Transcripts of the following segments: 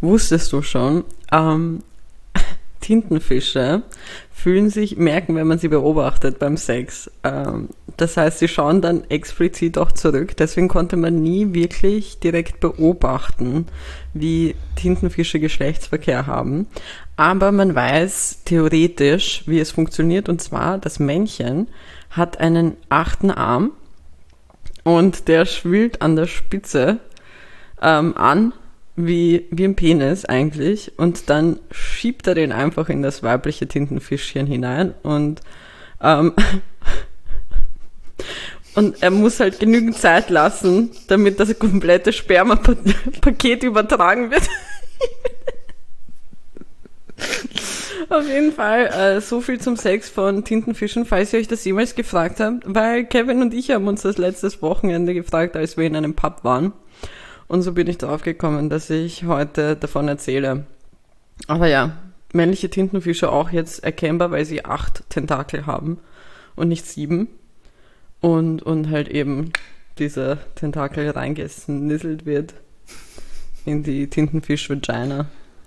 Wusstest du schon, Tintenfische merken, wenn man sie beobachtet beim Sex. Das heißt, sie schauen dann explizit auch zurück. Deswegen konnte man nie wirklich direkt beobachten, wie Tintenfische Geschlechtsverkehr haben. Aber man weiß theoretisch, wie es funktioniert. Und zwar, das Männchen hat einen 8. Arm und der schwillt an der Spitze an, wie ein Penis eigentlich, und dann schiebt er den einfach in das weibliche Tintenfischchen hinein und er muss halt genügend Zeit lassen, damit das komplette Spermapaket übertragen wird. Auf jeden Fall, so viel zum Sex von Tintenfischen, falls ihr euch das jemals gefragt habt, weil Kevin und ich haben uns das letztes Wochenende gefragt, als wir in einem Pub waren. Und so bin ich drauf gekommen, dass ich heute davon erzähle. Aber ja, männliche Tintenfische auch jetzt erkennbar, weil sie 8 Tentakel haben und nicht 7. Und halt eben dieser Tentakel reingesnisselt wird in die Tintenfisch-Vagina.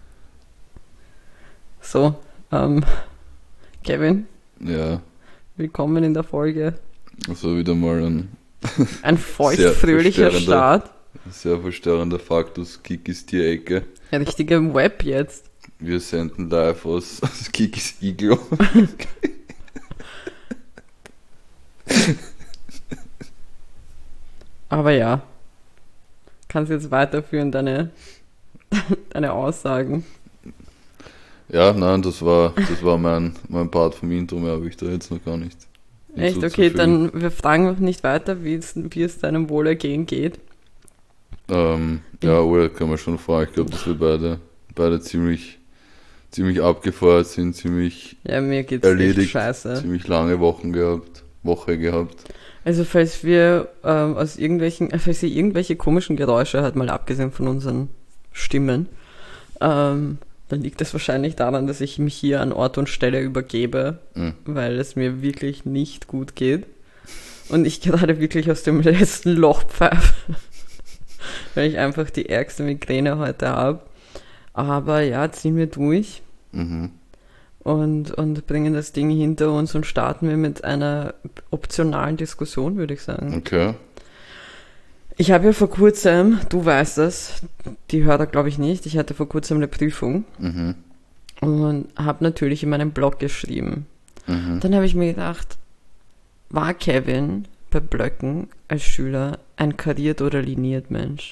So, Kevin? Ja. Willkommen in der Folge. Also wieder mal ein feuchtfröhlicher Start. Sehr verstörender Faktus, Kikis Tierecke. Ein richtiger Web jetzt. Wir senden live aus Kikis Iglo. Aber ja, kannst jetzt weiterführen, deine Aussagen. Ja, nein, das war mein Part vom Intro, mehr habe ich da jetzt noch gar nicht. Echt? Okay, dann wir fragen noch nicht weiter, wie es deinem Wohlergehen geht. Ja, oder kann man schon fragen. Ich glaube, dass wir beide ziemlich abgefeuert sind, ziemlich mir geht's erledigt, echt scheiße. Ziemlich lange Woche gehabt. Also falls wir falls ihr irgendwelche komischen Geräusche hört, mal abgesehen von unseren Stimmen, dann liegt es wahrscheinlich daran, dass ich mich hier an Ort und Stelle übergebe, weil es mir wirklich nicht gut geht und ich gerade wirklich aus dem letzten Loch pfeife, weil ich einfach die ärgste Migräne heute habe. Aber ja, ziehen wir durch und bringen das Ding hinter uns und starten wir mit einer optionalen Diskussion, würde ich sagen. Okay. Ich habe ja vor kurzem, du weißt das, die Hörer glaube ich nicht, ich hatte vor kurzem eine Prüfung und habe natürlich in meinem Blog geschrieben. Dann habe ich mir gedacht, war Kevin bei Blöcken als Schüler ein kariert oder liniert Mensch?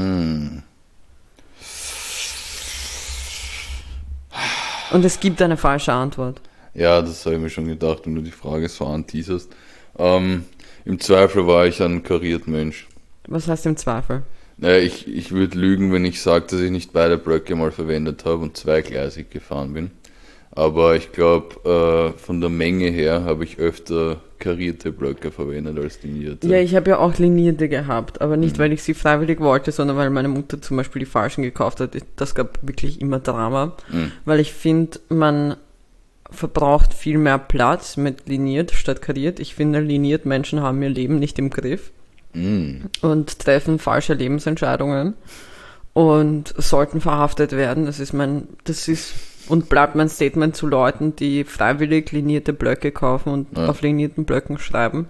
Und es gibt eine falsche Antwort. Ja, das habe ich mir schon gedacht, wenn du die Frage so anteaserst. Im Zweifel war ich ein kariert Mensch. Was heißt im Zweifel? Naja, ich würde lügen, wenn ich sage, dass ich nicht beide Blöcke mal verwendet habe und zweigleisig gefahren bin. Aber ich glaube, von der Menge her habe ich öfter karierte Blöcke verwendet als linierte. Ja, ich habe ja auch linierte gehabt, aber nicht, weil ich sie freiwillig wollte, sondern weil meine Mutter zum Beispiel die falschen gekauft hat. Das gab wirklich immer Drama, weil ich finde, man verbraucht viel mehr Platz mit liniert statt kariert. Ich finde, liniert Menschen haben ihr Leben nicht im Griff und treffen falsche Lebensentscheidungen und sollten verhaftet werden. Das ist und bleibt mein Statement zu Leuten, die freiwillig linierte Blöcke kaufen und auf linierten Blöcken schreiben.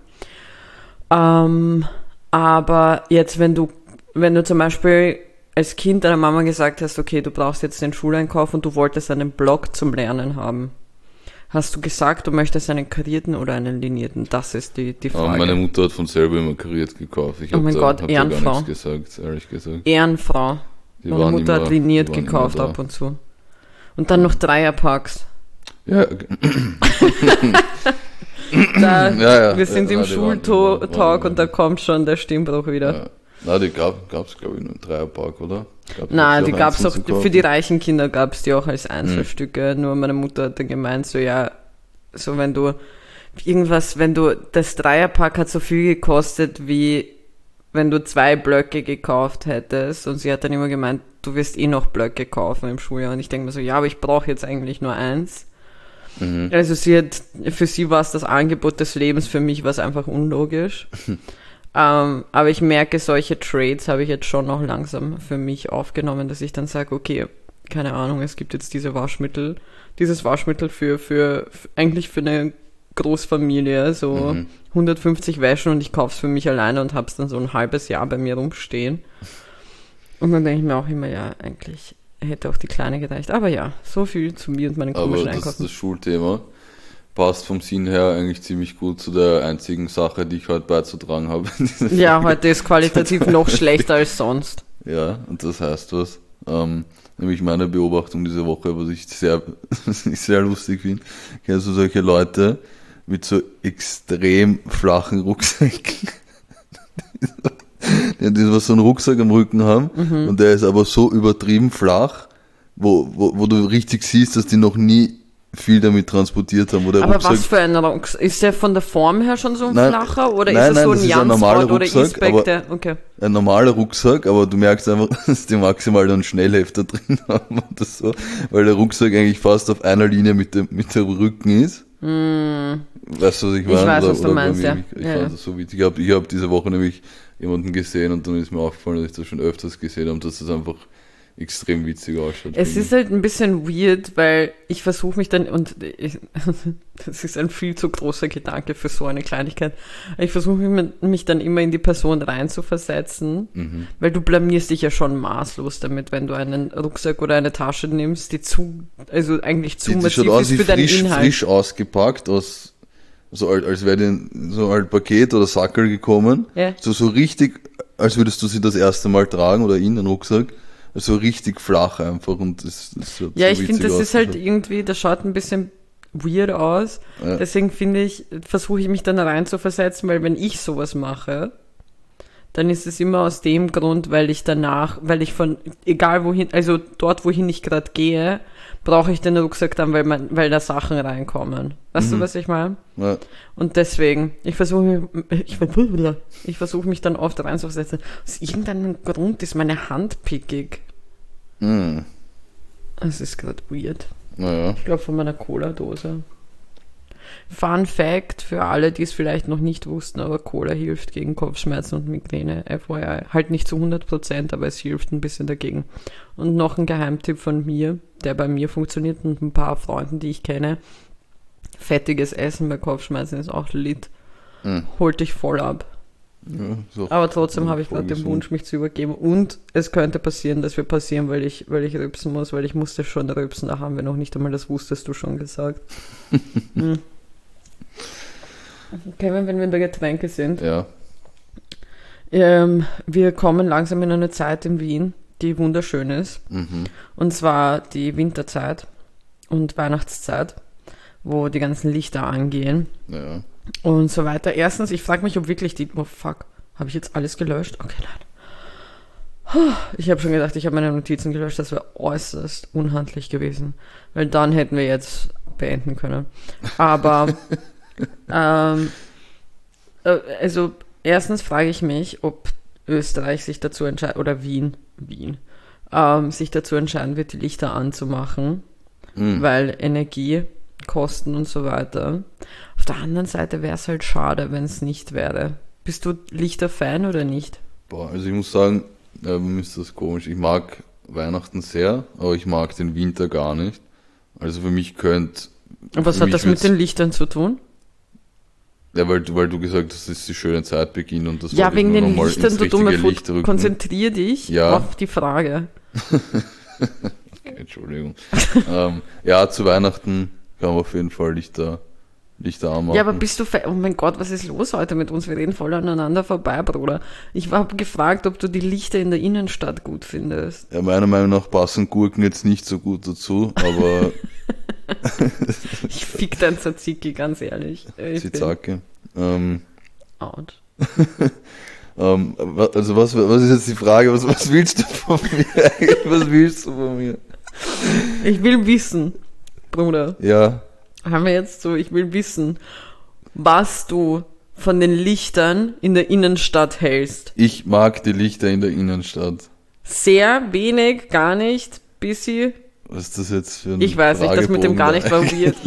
Aber jetzt, wenn du zum Beispiel als Kind deiner Mama gesagt hast, okay, du brauchst jetzt den Schuleinkauf und du wolltest einen Block zum Lernen haben, hast du gesagt, du möchtest einen karierten oder einen linierten? Das ist die Frage. Meine Mutter hat von selber immer kariert gekauft. Ich oh mein Gott, hab Ehrenfrau. Da gar nichts gesagt, ehrlich gesagt. Ehrenfrau. Meine Mutter hat liniert gekauft ab und zu. Und dann noch Dreierpacks. Ja. Wir sind im Schultalk und da kommt schon der Stimmbruch wieder. Ja. Na, die gab's glaube ich nur im Dreierpack, oder? Nein, die gab's auch, für die reichen Kinder gab's die auch als Einzelstücke. Nur meine Mutter hat dann gemeint, so ja, so wenn du das Dreierpack hat so viel gekostet, wie wenn du 2 Blöcke gekauft hättest, und sie hat dann immer gemeint, du wirst eh noch Blöcke kaufen im Schuljahr, und ich denke mir so, ja, aber ich brauche jetzt eigentlich nur 1. Also für sie war es das Angebot des Lebens, für mich war es einfach unlogisch. Aber ich merke, solche Trades habe ich jetzt schon noch langsam für mich aufgenommen, dass ich dann sage, okay, keine Ahnung, es gibt jetzt dieses Waschmittel für eigentlich für eine Großfamilie, so 150 Wäschen und ich kaufe es für mich alleine und habe es dann so ein halbes Jahr bei mir rumstehen. Und dann denke ich mir auch immer, ja, eigentlich hätte auch die Kleine gereicht. Aber ja, so viel zu mir und meinen komischen Einkaufen. Das Schulthema passt vom Sinn her eigentlich ziemlich gut zu der einzigen Sache, die ich heute beizutragen habe. Ja, heute ist qualitativ noch schlechter als sonst. Ja, und das heißt was. Nämlich meine Beobachtung diese Woche, was ich sehr lustig finde. Kennst du solche Leute mit so extrem flachen Rucksäcken? Die so einen Rucksack am Rücken haben und der ist aber so übertrieben flach, wo du richtig siehst, dass die noch nie viel damit transportiert haben. Aber Rucksack, was für ein Rucksack? Ist der von der Form her schon so ein flacher oder ist es so ein Jansport oder Isbeck? Okay. Ein normaler Rucksack, aber du merkst einfach, dass die maximal einen Schnellhefter drin haben oder so, weil der Rucksack eigentlich fast auf einer Linie mit dem Rücken ist. Weißt du, was ich meine? Ich weiß, was du meinst, ja. Ich fand das so witzig. Ich hab diese Woche nämlich jemanden gesehen und dann ist mir aufgefallen, dass ich das schon öfters gesehen habe, dass das einfach extrem witzig ausschaut. Es ist halt ein bisschen weird, weil ich versuche mich dann, das ist ein viel zu großer Gedanke für so eine Kleinigkeit, ich versuche mich dann immer in die Person reinzuversetzen, weil du blamierst dich ja schon maßlos damit, wenn du einen Rucksack oder eine Tasche nimmst, die eigentlich zu massiv ist für deinen Inhalt. Frisch ausgepackt aus so als wäre die so ein Paket oder Sackel gekommen. Ja. So richtig, als würdest du sie das erste Mal tragen oder in den Rucksack. So richtig flach einfach und das so ja, ich finde, das ist halt irgendwie, das schaut ein bisschen weird aus. Ja. Deswegen versuche ich mich dann rein zu versetzen, weil wenn ich sowas mache, dann ist es immer aus dem Grund, weil ich egal wohin, also dort, wohin ich gerade gehe, brauche ich den Rucksack dann, weil da Sachen reinkommen. Weißt du, was ich meine? Ja. Und deswegen, ich versuche mich dann oft reinzusetzen. Aus irgendeinem Grund ist meine Hand pickig. Das ist gerade weird. Naja. Ich glaube von meiner Cola-Dose. Fun Fact für alle, die es vielleicht noch nicht wussten, aber Cola hilft gegen Kopfschmerzen und Migräne, FYI. Halt nicht zu 100%, aber es hilft ein bisschen dagegen. Und noch ein Geheimtipp von mir, der bei mir funktioniert und ein paar Freunden, die ich kenne. Fettiges Essen bei Kopfschmerzen ist auch lit. Holt dich voll ab. Ja, aber trotzdem habe ich gerade den Wunsch, mich zu übergeben. Und es könnte passieren, weil ich rülpsen muss, weil ich musste schon rülpsen. Da haben wir noch nicht einmal, das wusstest du schon gesagt. Kevin, wenn wir bei Getränke sind. Ja. Wir kommen langsam in eine Zeit in Wien, die wunderschön ist. Und zwar die Winterzeit und Weihnachtszeit, wo die ganzen Lichter angehen. Ja. Und so weiter. Erstens, ich frage mich, ob wirklich habe ich jetzt alles gelöscht? Okay, nein. Ich habe schon gedacht, ich habe meine Notizen gelöscht, das wäre äußerst unhandlich gewesen, weil dann hätten wir jetzt beenden können. Aber, also, erstens frage ich mich, ob Österreich sich dazu entscheidet, oder Wien, sich dazu entscheiden wird, die Lichter anzumachen, weil Energie, Kosten und so weiter. Auf der anderen Seite wäre es halt schade, wenn es nicht wäre. Bist du Lichter-Fan oder nicht? Also ich muss sagen, mir ist das komisch. Ich mag Weihnachten sehr, aber ich mag den Winter gar nicht. Also für mich könnte... Und was hat das mit den Lichtern zu tun? Ja, weil du gesagt hast, das ist die schöne Zeit beginnt und das ja, wegen den Lichtern, du dumme Licht rücken. Konzentrier dich auf die Frage. Okay, Entschuldigung. Ja, zu Weihnachten kann man auf jeden Fall Lichter anmachen. Ja, aber bist du... Oh mein Gott, was ist los heute mit uns? Wir reden voll aneinander vorbei, Bruder. Ich habe gefragt, ob du die Lichter in der Innenstadt gut findest. Ja, meiner Meinung nach passen Gurken jetzt nicht so gut dazu, aber... Ich fick dein Tzatziki, ganz ehrlich. Zizake. Out. Also was ist jetzt die Frage? Was willst du von mir? Was willst du von mir? Ich will wissen, Bruder. Ja. Haben wir jetzt so, ich will wissen, was du von den Lichtern in der Innenstadt hältst. Ich mag die Lichter in der Innenstadt. Sehr wenig, gar nicht, bisschen. Was ist das jetzt für ein Ich weiß nicht, das mit dem gar nicht war weird.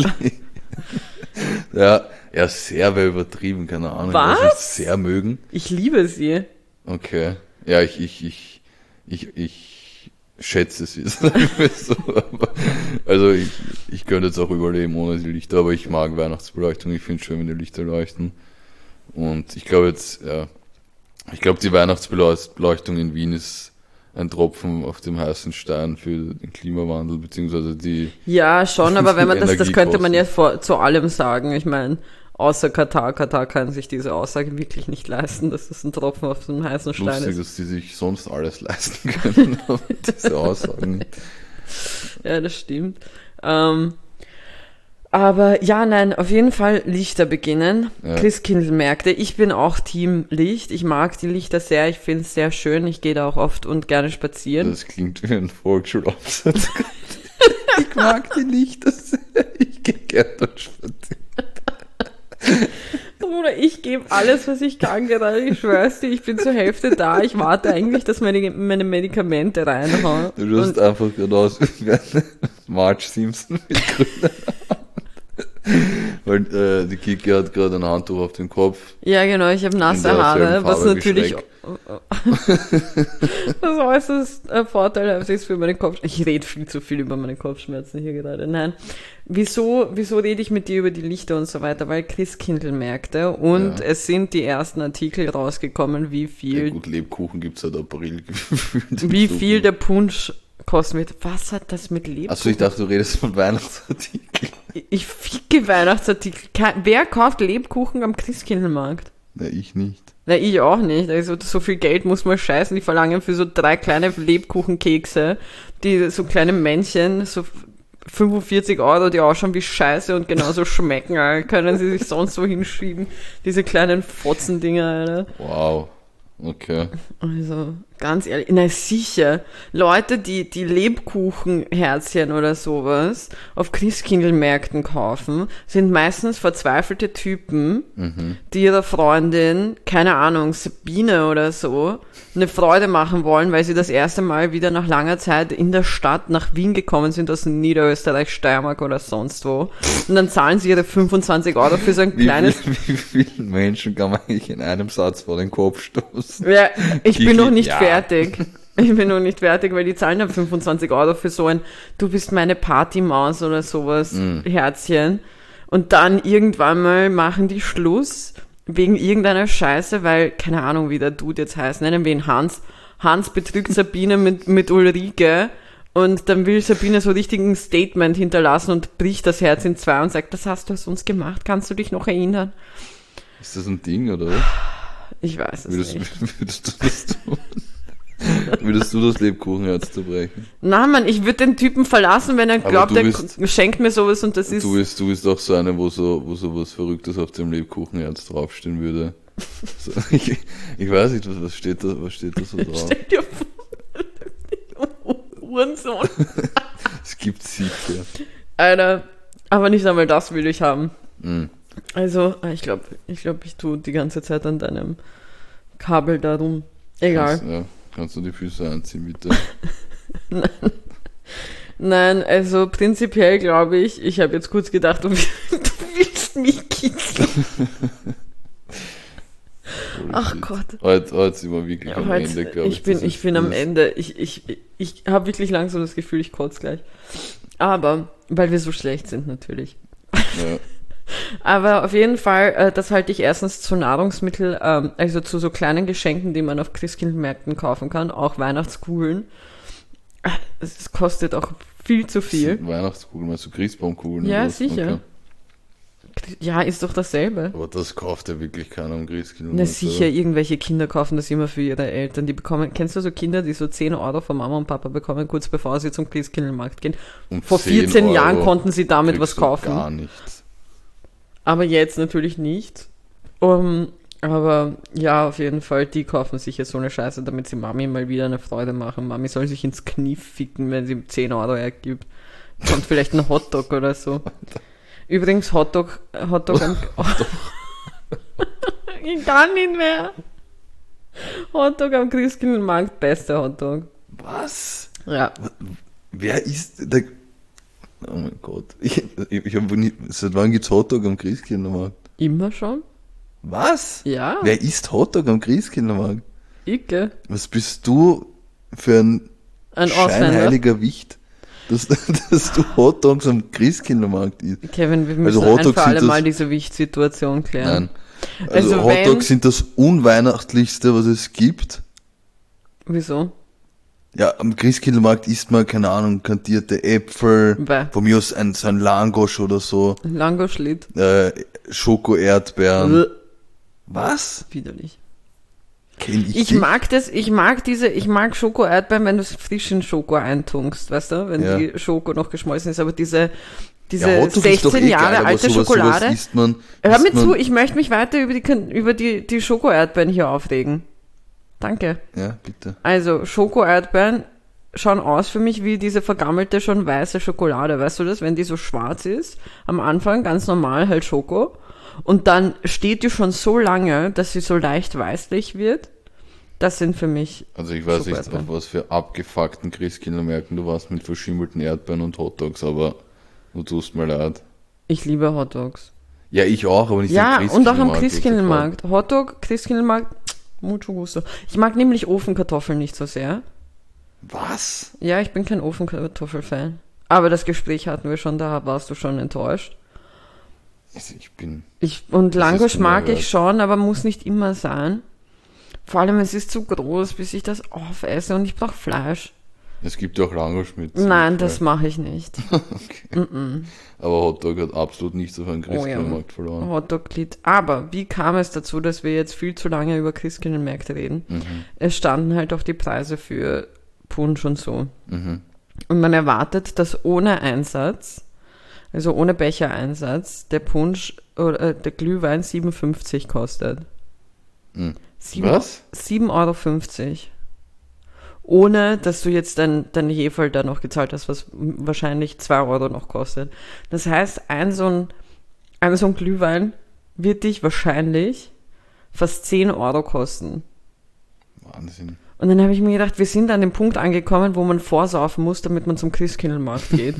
Ja, sehr wäre übertrieben, keine Ahnung. Was? Ich weiß nicht, sehr mögen. Ich liebe sie. Okay. Ja, ich schätze sie, sagen wir so. Also ich könnte jetzt auch überleben ohne die Lichter, aber ich mag Weihnachtsbeleuchtung. Ich finde es schön, wenn die Lichter leuchten. Und ich glaube die Weihnachtsbeleuchtung in Wien ist ein Tropfen auf dem heißen Stein für den Klimawandel, beziehungsweise die... Ja, schon, aber wenn man das könnte man ja Energiekosten. zu allem sagen. Ich meine, außer Katar. Katar kann sich diese Aussage wirklich nicht leisten, dass das ein Tropfen auf dem heißen Stein Lustig, ist. dass die sich sonst alles leisten können, aber diese Aussagen. Ja, das stimmt. Aber ja, nein, auf jeden Fall Lichter beginnen. Ja. Christkindlmärkte. Ich bin auch Team Licht. Ich mag die Lichter sehr. Ich finde es sehr schön. Ich gehe da auch oft und gerne spazieren. Das klingt wie ein Volksschulaufsatz. Ich mag die Lichter sehr. Ich gehe gerne dort spazieren. Bruder, ich gebe alles, was ich kann gerade. Ich schwör's dir, ich bin zur Hälfte da. Ich warte eigentlich, dass meine Medikamente reinhauen. Du schaust einfach gerade aus wie ein Marge Simpson mit grünen Haaren. Weil die Kiki hat gerade ein Handtuch auf dem Kopf. Ja, genau, ich habe nasse In derselben Haare, was Farbe wie natürlich Shrek. was äußerst vorteilhaft ist für meine Kopfschmerzen. Ich rede viel zu viel über meine Kopfschmerzen hier gerade. Nein. Wieso rede ich mit dir über die Lichter und so weiter? Weil Christkindlmärkte und es sind die ersten Artikel rausgekommen, wie Ja, viel, gut, Lebkuchen gibt's seit April gefühlt. wie viel der Punsch kosten wird. Was hat das mit Lebkuchen? Achso, ich dachte, du redest von Weihnachtsartikeln. Ich ficke Weihnachtsartikel. Wer kauft Lebkuchen am Christkindlmarkt? Na, ich nicht. Na, ich auch nicht. Also so viel Geld muss man scheißen. Die verlangen für so 3 kleine Lebkuchenkekse, die so kleine Männchen, so 45 Euro, die ausschauen wie Scheiße und genauso schmecken, Alter. Können sie sich sonst wo hinschieben. Diese kleinen Fotzendinger, Alter. Wow. Okay. Also, ganz ehrlich, na sicher, Leute, die Lebkuchenherzchen oder sowas auf Christkindlmärkten kaufen, sind meistens verzweifelte Typen, die ihrer Freundin, keine Ahnung, Sabine oder so, eine Freude machen wollen, weil sie das erste Mal wieder nach langer Zeit in der Stadt nach Wien gekommen sind, aus Niederösterreich, Steiermark oder sonst wo. Und dann zahlen sie ihre 25 Euro für so ein kleines... Wie vielen Menschen kann man eigentlich in einem Satz vor den Kopf stoßen? Ja, ich bin noch nicht Ja. fertig. Ich bin noch nicht fertig, weil die zahlen dann 25 Euro für so ein Du bist meine Partymaus oder sowas Herzchen. Und dann irgendwann mal machen die Schluss wegen irgendeiner Scheiße, weil, keine Ahnung, wie der Dude jetzt heißt, nennen wir ihn Hans. Hans betrügt Sabine mit Ulrike und dann will Sabine so richtig ein Statement hinterlassen und bricht das Herz in zwei und sagt, das hast du uns gemacht, kannst du dich noch erinnern? Ist das ein Ding, oder? Ich weiß es Würdest, nicht. würdest du das tun? Würdest du das Lebkuchenherz zerbrechen? Na Mann, ich würde den Typen verlassen, wenn er Aber glaubt, du er bist- schenkt mir sowas und das ist... Du bist auch so eine, wo so was Verrücktes auf dem Lebkuchenherz draufstehen würde. So, ich weiß nicht, was steht da so drauf? Stell dir vor, Hurensohn. Es gibt sicher. Alter, aber nicht einmal das will ich haben. Mhm. Also, ich glaube, ich tue die ganze Zeit an deinem Kabel da rum. Egal. Kannst du die Füße anziehen, bitte? Nein, also prinzipiell glaube ich habe jetzt kurz gedacht, du willst mich kitzeln. Ach Gott. Heute sind wir wirklich am Heute- Ende, glaube ich. Ich bin am Ende. Ich habe wirklich langsam das Gefühl, ich kotze gleich. Aber, weil wir so schlecht sind natürlich. Ja. Aber auf jeden Fall, das halte ich erstens zu Nahrungsmittel, also zu so kleinen Geschenken, die man auf Christkindlmärkten kaufen kann, auch Weihnachtskugeln. Es kostet auch viel zu viel. Weihnachtskugeln, meinst du Christbaumkugeln? Ja, oder was? sicher. Ja, ist doch dasselbe. Aber das kauft ja wirklich keiner am Christkind. Na sicher, irgendwelche Kinder kaufen das immer für ihre Eltern. Die bekommen, kennst du so Kinder, die so 10 Euro von Mama und Papa bekommen, kurz bevor sie zum Christkindlmarkt gehen? Um Vor 10 14 Jahren Euro konnten sie damit was kriegst du kaufen. Gar nichts. Aber jetzt natürlich nicht. Aber ja, auf jeden Fall, die kaufen sicher so eine Scheiße, damit sie Mami mal wieder eine Freude machen. Mami soll sich ins Knie ficken, wenn sie 10 Euro ergibt. Kommt vielleicht ein Hotdog oder so. Übrigens, Hotdog am... Ich kann nicht mehr. Hotdog am Christkindlmarkt, bester Hotdog. Was? Ja. Wer ist der... Oh mein Gott. Ich hab nie... Seit wann gibt's Hotdog am Christkindlmarkt? Immer schon? Was? Ja. Wer isst Hotdog am Christkindlmarkt? Icke. Was bist du für ein Ein Ausländer. scheinheiliger Wicht, dass du Hotdogs am Christkindlmarkt isst. Kevin, wir müssen Also ein Hotdogs für alle sind Mal das- diese Wichtsituation klären. Nein. Also Hotdogs sind das Unweihnachtlichste, was es gibt. Wieso? Ja, am Christkindlmarkt isst man, keine Ahnung, kantierte Äpfel, Bäh. von mir aus so ein Langosch oder so, Langoschlied. Schoko-Erdbeeren. Was? Widerlich. Kenn ich Ich nicht. ich mag Schoko-Erdbeeren, wenn du es frisch in Schoko eintunkst, weißt du, wenn Ja. die Schoko noch geschmolzen ist, aber diese Ja, Hotdog ist doch 16 eh Jahre geil, aber alte sowas Schokolade. isst man, Hör mir isst man- zu, ich möchte mich weiter über die Schoko-Erdbeeren hier aufregen. Danke. Ja, bitte. Also, Schoko-Erdbeeren schauen aus für mich wie diese vergammelte, schon weiße Schokolade. Weißt du das? Wenn die so schwarz ist, am Anfang ganz normal halt Schoko. Und dann steht die schon so lange, dass sie so leicht weißlich wird. Das sind für mich Also ich weiß nicht, Schoko-Erdbeeren. auf was für abgefuckten Christkindlmärkten du warst mit verschimmelten Erdbeeren und Hotdogs, aber du tust mir leid. Ich liebe Hotdogs. Ja, ich auch, aber nicht Ja, und auch am what the fuck. Christkindlmarkt. Hotdog, Christkindlmarkt, mucho gusto. Ich mag nämlich Ofenkartoffeln nicht so sehr. Was? Ja, ich bin kein Ofenkartoffel-Fan. Aber das Gespräch hatten wir schon, da warst du schon enttäuscht. Also ich bin... Und Langosch ist mag unerhört. ich schon, aber muss nicht immer sein. Vor allem, es ist zu groß, bis ich das aufesse und ich brauche Fleisch. Es gibt ja auch Langosch mit... Nein, das mache ich nicht. Okay. Aber Hotdog hat absolut nichts auf einen Oh ja. Christkindlmarkt verloren. Hotdog-Lied. Aber wie kam es dazu, dass wir jetzt viel zu lange über Christkindlmärkte reden? Mhm. Es standen halt auch die Preise für Punsch und so. Mhm. Und man erwartet, dass ohne Einsatz, also ohne Bechereinsatz, der Punsch oder der Glühwein 7,50 kostet. Mhm. Was? 7,50 €. Ohne, dass du jetzt dein Heferl da noch gezahlt hast, was wahrscheinlich 2 € noch kostet. Das heißt, ein so ein Glühwein wird dich wahrscheinlich fast 10 € kosten. Wahnsinn. Und dann habe ich mir gedacht, wir sind an dem Punkt angekommen, wo man vorsaufen muss, damit man zum Christkindlmarkt geht.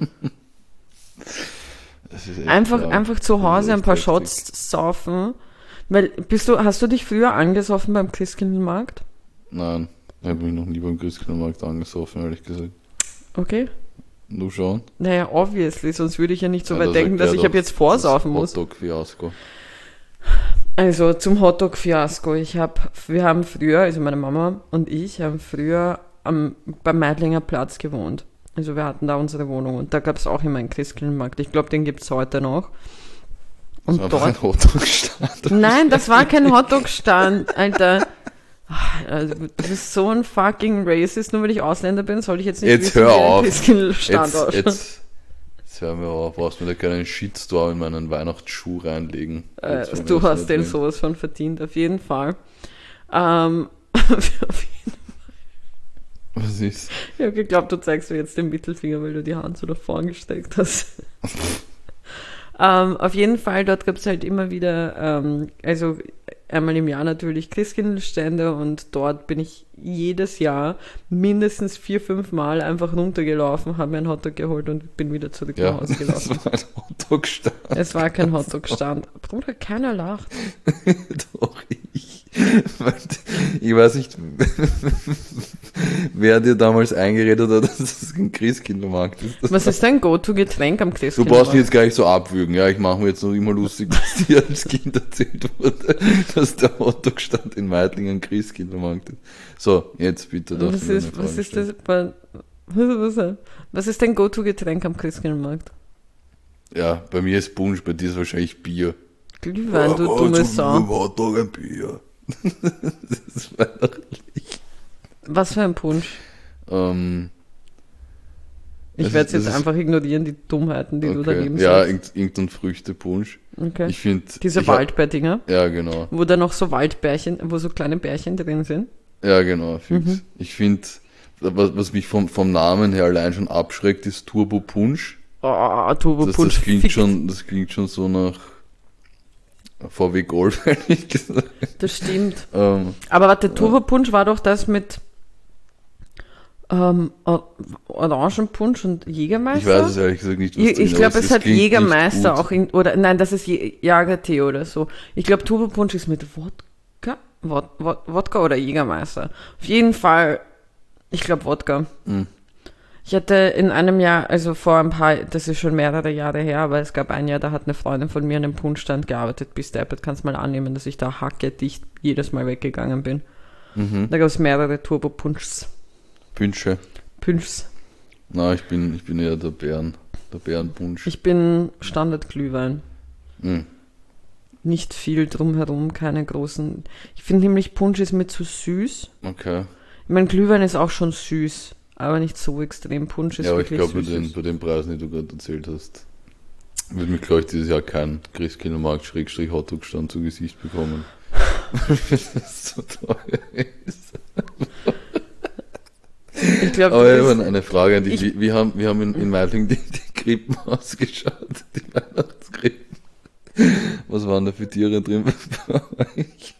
Das ist echt Einfach zu das Hause ist ein paar echt Shots saufen. Weil, hast du dich früher angesoffen beim Christkindlmarkt? Nein, ich habe mich noch nie beim Christkindlmarkt angesoffen, ehrlich gesagt. Okay. Du schon? Naja, obviously, sonst würde ich ja nicht so Ja, weit das denken, dass erklärt ich ab auch jetzt vorsaufen das muss. Hotdog-Fiasko. Also zum Hotdog-Fiasko. Wir haben früher, also meine Mama und ich haben früher beim Meidlinger Platz gewohnt. Also wir hatten da unsere Wohnung und da gab es auch immer einen Christkindlmarkt. Ich glaube, den gibt es heute noch. Das Und war einfach dort. ein Hotdog-Stand. Nein, das war kein Hotdog-Stand, Alter. Also, du bist so ein fucking Racist, nur weil ich Ausländer bin, soll ich jetzt nicht Jetzt wissen, hör wie ein auf. Christkindlstand ausschaut. Jetzt hör mir auf, brauchst mir da keinen Shitstorm in meinen Weihnachtsschuh reinlegen. Jetzt wollen wir Du das hast nicht den reden. sowas von verdient, auf jeden Fall. Was ist? Ich habe geglaubt, du zeigst mir jetzt den Mittelfinger, weil du die Hand so nach vorn gestreckt hast. Auf jeden Fall, dort gab es halt immer wieder, also einmal im Jahr natürlich Christkindlstände und dort bin ich jedes Jahr mindestens 4-5 Mal einfach runtergelaufen, habe mir einen Hotdog geholt und bin wieder zurück Ja, nach Hause das gelaufen. war ein Hotdog-Stand. Es war kein Hotdog-Stand. Bruder, keiner lacht. Doch, ich. Ich weiß nicht, wer dir damals eingeredet hat, dass es ein Christkindlmarkt ist. Was ist dein Go-To-Getränk am Du Christkindlmarkt? brauchst mich jetzt gar nicht so abwürgen, ja. Ich mache mir jetzt noch immer lustig, dass dir als Kind erzählt wurde, dass der Hotdog-Stand in Meidling ein Christkindlmarkt ist. So, jetzt bitte. darfst du mir eine Frage stellen. Was ist dein Go-To-Getränk am Christkindlmarkt? Ja, bei mir ist Punsch, bei dir ist wahrscheinlich Bier. Glühwein, du dumme Sau. Hotdog ein Bier. Das ist weihnachtlich. Was für ein Punsch? Ich Das werde es ist- jetzt das ist- einfach ignorieren, die Dummheiten, die du daneben Ja, sagst. irgendein Früchtepunsch. Okay. Ich finde. Diese Waldbeerdinger, Ja, genau. wo da noch so Waldbärchen, wo so kleine Bärchen drin sind. Ja, genau. Mhm. Ich finde, was mich vom Namen her allein schon abschreckt, ist Turbo Punsch. Oh, Turbo-Punsch. Das klingt schon so nach VW Golf, ehrlich gesagt. Das stimmt. Ähm, Aber warte, Turbo-Punsch war doch das mit Orangenpunsch und Jägermeister? ich weiß es ehrlich gesagt nicht, was Ich drin glaube, ist, es aber hat klingt nicht Jägermeister gut. auch in, oder nein, das ist Jagertee oder so. Ich glaube, Turbo-Punsch ist mit Wodka oder Jägermeister. Auf jeden Fall Ich glaube Wodka. Mhm. Ich hatte in einem Jahr, also vor ein paar, das ist schon mehrere Jahre her, aber es gab ein Jahr, da hat eine Freundin von mir an einem Punschstand gearbeitet. Bis deppert, kannst mal annehmen, dass ich da hackedicht jedes Mal weggegangen bin. Mhm. Da gab es mehrere Turbo-Punschs. Pünsche. Punschs. Na, ich bin eher der Bärenpunsch. Ich bin Standard-Glühwein. Mhm. Nicht viel drumherum, keine großen. Ich finde nämlich Punsch ist mir zu süß. Okay. Ich meine, Glühwein ist auch schon süß, aber nicht so extrem. Punsch ist Ja, aber ich wirklich glaube, süß. bei den Preisen, die du gerade erzählt hast, wird mich, glaube ich, dieses Jahr kein Christkindlmarkt-Hotdog-Stand zu Gesicht bekommen. Das so teuer ist. Ich glaube, Aber ich habe eine Frage an dich. Wir haben in Meidling die Krippen ausgeschaut, die Weihnachtskrippen. Was waren da für Tiere drin bei euch?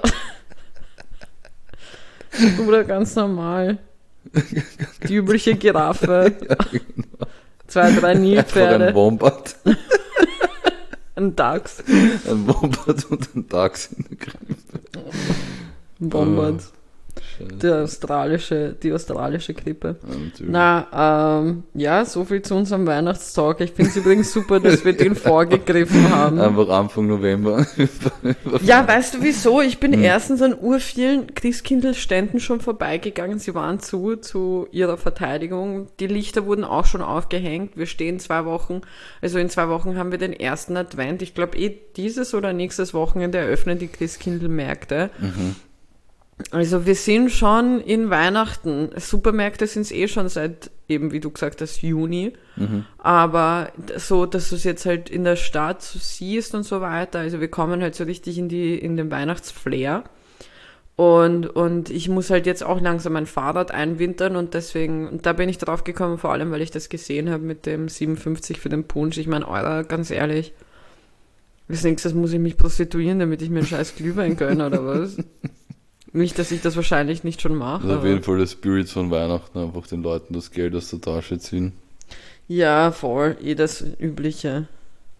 Oder ganz normal. Die übliche Giraffe. Ja, genau. 2, 3 Einfach ein Nilpferde. Wombat. Ein Dachs. Ein Wombat und ein Dachs in der Krippe. Ein Wombat. Scheiße. Die australische Krippe. Ja, natürlich. Ja, so viel zu unserem Weihnachtstalk. Ich finde es übrigens super, dass wir den vorgegriffen haben. Einfach Anfang November. Ja, weißt du wieso? Ich bin erstens an urvielen Christkindlständen schon vorbeigegangen. Sie waren zu ihrer Verteidigung. Die Lichter wurden auch schon aufgehängt. Wir stehen 2 Wochen, also in 2 Wochen haben wir den ersten Advent. Ich glaube dieses oder nächstes Wochenende eröffnen die Christkindlmärkte. Also wir sind schon in Weihnachten. Supermärkte sind es eh schon seit, eben wie du gesagt hast, Juni. Aber so, dass du es jetzt halt in der Stadt so siehst und so weiter. Also wir kommen halt so richtig in den Weihnachtsflair. Und ich muss halt jetzt auch langsam mein Fahrrad einwintern und deswegen, und da bin ich drauf gekommen, vor allem, weil ich das gesehen habe mit dem 57 für den Punsch. Ich meine, Euro, ganz ehrlich, bis nächstes muss ich mich prostituieren, damit ich mir einen scheiß Glühwein gönne oder was? Nicht, dass ich das wahrscheinlich nicht schon mache. Also auf jeden Fall der Spirit von Weihnachten, einfach den Leuten das Geld aus der Tasche ziehen. Ja, voll, das Übliche.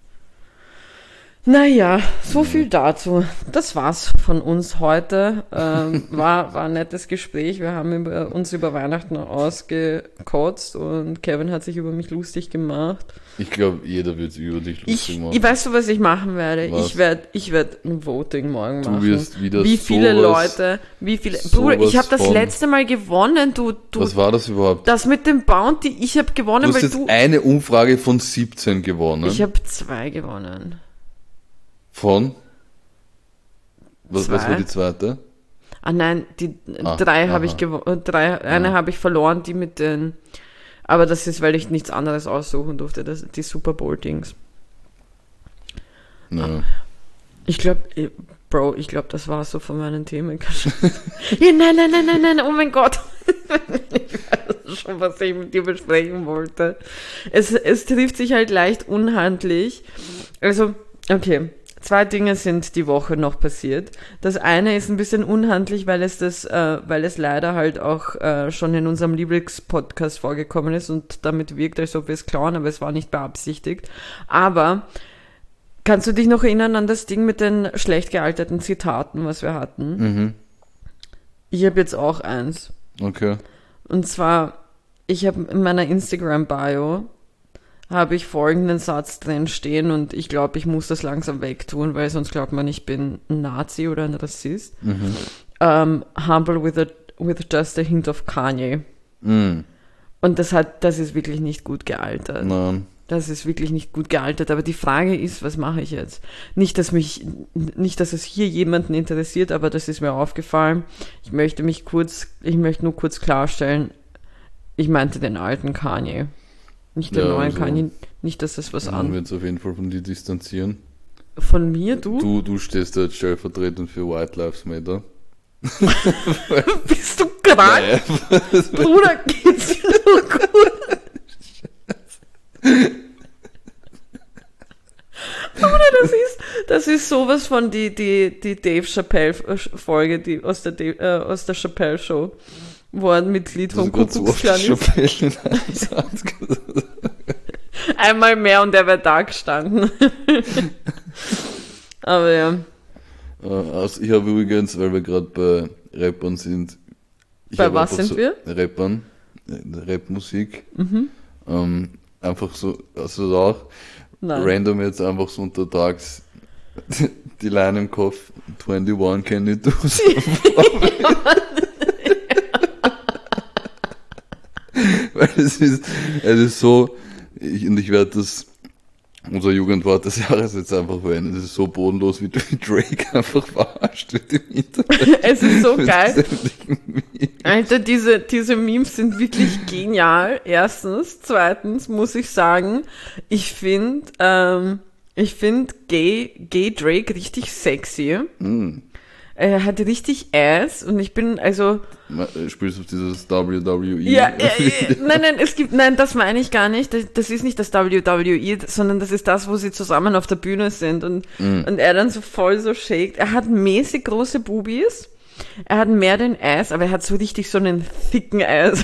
Naja, so viel dazu. Das war's von uns heute. War ein nettes Gespräch. Wir haben uns über Weihnachten ausgekotzt und Kevin hat sich über mich lustig gemacht. Ich glaube, jeder wird sich über dich lustig machen. Ich weißt du, was ich machen werde? Was? Ich werd ein Voting morgen machen. Du wirst wieder wie viele Leute, Bruder, ich habe das von- letzte Mal gewonnen, du. Was war das überhaupt? Das mit dem Bounty, ich habe gewonnen, Du hast weil jetzt du. eine Umfrage von 17 gewonnen. Ich habe 2 gewonnen. Von? Was 2? war die zweite? Ah nein, die 3 aha. habe ich gewonnen. Eine habe ich verloren, die mit den. Aber das ist, weil ich nichts anderes aussuchen durfte, die Super Bowl-Dings. Ja. Ich glaube, ich glaube, das war so von meinen Themen. Ja, nein, oh mein Gott. Ich weiß schon, was ich mit dir besprechen wollte. Es trifft sich halt leicht unhandlich. Also, okay. 2 Dinge sind die Woche noch passiert. Das eine ist ein bisschen unhandlich, weil es leider halt auch schon in unserem Lieblingspodcast vorgekommen ist und damit wirkt, als ob wir es klauen, aber es war nicht beabsichtigt. Aber kannst du dich noch erinnern an das Ding mit den schlecht gealterten Zitaten, was wir hatten? Ich habe jetzt auch eins. Okay. Und zwar, ich habe in meiner Instagram-Bio habe ich folgenden Satz drin stehen und ich glaube, ich muss das langsam wegtun, weil sonst glaubt man, ich bin ein Nazi oder ein Rassist. Humble with just a hint of Kanye. Und das ist wirklich nicht gut gealtert. Nein. Das ist wirklich nicht gut gealtert. Aber die Frage ist, was mache ich jetzt? Nicht, dass es hier jemanden interessiert, aber das ist mir aufgefallen. Ich möchte nur kurz klarstellen, ich meinte den alten Kanye. Nicht den neuen also, Kanye. Nicht, dass das was Dann an. wir uns auf jeden Fall von dir distanzieren. Von mir, du? Du stehst da jetzt stellvertretend für White Lives Matter. Bist du krank? Bruder, geht's dir nur gut? Bruder, das ist sowas von die Dave Chappelle Folge, die aus der Chappelle Show, wo er Mitglied vom Kuckucksklan ist. Einmal mehr und er wäre da gestanden. Aber ja. Also ich habe übrigens, weil wir gerade bei Rappern sind, Ich Bei habe was einfach sind wir? Rappern, Rapmusik. Einfach so, also auch Nein. random jetzt einfach so untertags die Line im Kopf, 21 can you do so. Weil es ist so, ich werde das, unser Jugendwort des Jahres jetzt einfach verwenden, es ist so bodenlos, wie Drake einfach verarscht wird im Internet. Es ist so Mit geil. sämtlichen Memes. Alter, diese Memes sind wirklich genial. Erstens. Zweitens muss ich sagen, ich finde Gay Drake richtig sexy. Er hat richtig Ass und ich bin, also, Spielst du auf dieses WWE? ja, nein, das meine ich gar nicht. Das ist nicht das WWE, sondern das ist das, wo sie zusammen auf der Bühne sind und er dann so voll so shakt. Er hat mäßig große Boobies. Er hat mehr den Ass, aber er hat so richtig so einen thicken Ass.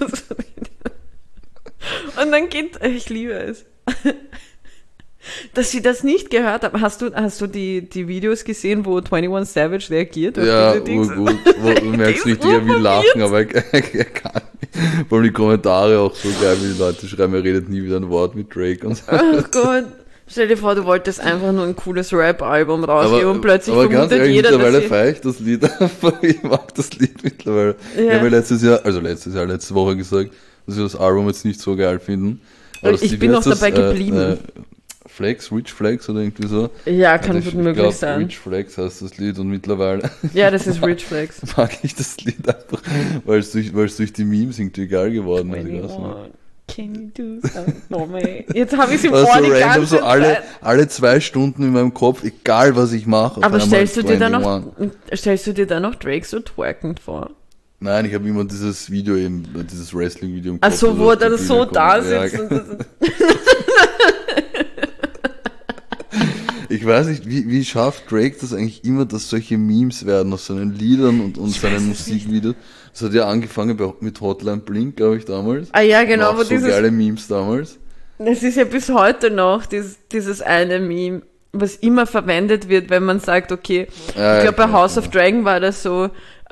Und dann ich liebe es. Dass sie das nicht gehört haben. Hast du die Videos gesehen, wo 21 Savage reagiert? Ja, auf diese Dings? urgut. Du merkst richtig, er will lachen, aber er kann nicht. Vor allem die Kommentare auch so geil, wie die Leute schreiben, er redet nie wieder ein Wort mit Drake und so. Oh Gott. Stell dir vor, du wolltest einfach nur ein cooles Rap-Album rausgeben und plötzlich aber ganz vermutet ehrlich, jeder, mittlerweile dass feiere ich das Lied einfach. Ich mag das Lied mittlerweile. Ja. Ich habe letzte Woche gesagt, dass wir das Album jetzt nicht so geil finden. Aber das Ich Lied, bin wie noch heißt dabei geblieben. Rich Flex oder irgendwie so. Ja, kann Also gut möglich glaub, sein. Rich Flex heißt das Lied und mittlerweile Ja, das ist Rich Flex. mag ich das Lied einfach, weil es durch die Memes irgendwie geil geworden ist. Ich weiß nicht. Can you do something for me? Jetzt habe ich es im Also Ohr die random, ganze so Zeit. alle 2 Stunden in meinem Kopf, egal was ich mache. auf Aber einmal stellst du dir da 21. noch Drake so twerkend vor? Nein, ich habe immer dieses Video dieses Wrestling-Video im Ach Kopf. so, wo er dann so da Ja, sitzt. Und ich weiß nicht, wie schafft Drake das eigentlich immer, dass solche Memes werden aus seinen Liedern und seinen Musikvideos. Das hat ja angefangen mit Hotline Blink, glaube ich, damals. Ah ja, genau, War auch wo so dieses, geile Memes damals. das ist ja bis heute noch dieses eine Meme, was immer verwendet wird, wenn man sagt, okay, Ja, ich glaube bei weiß, House ja. of Dragon war das so,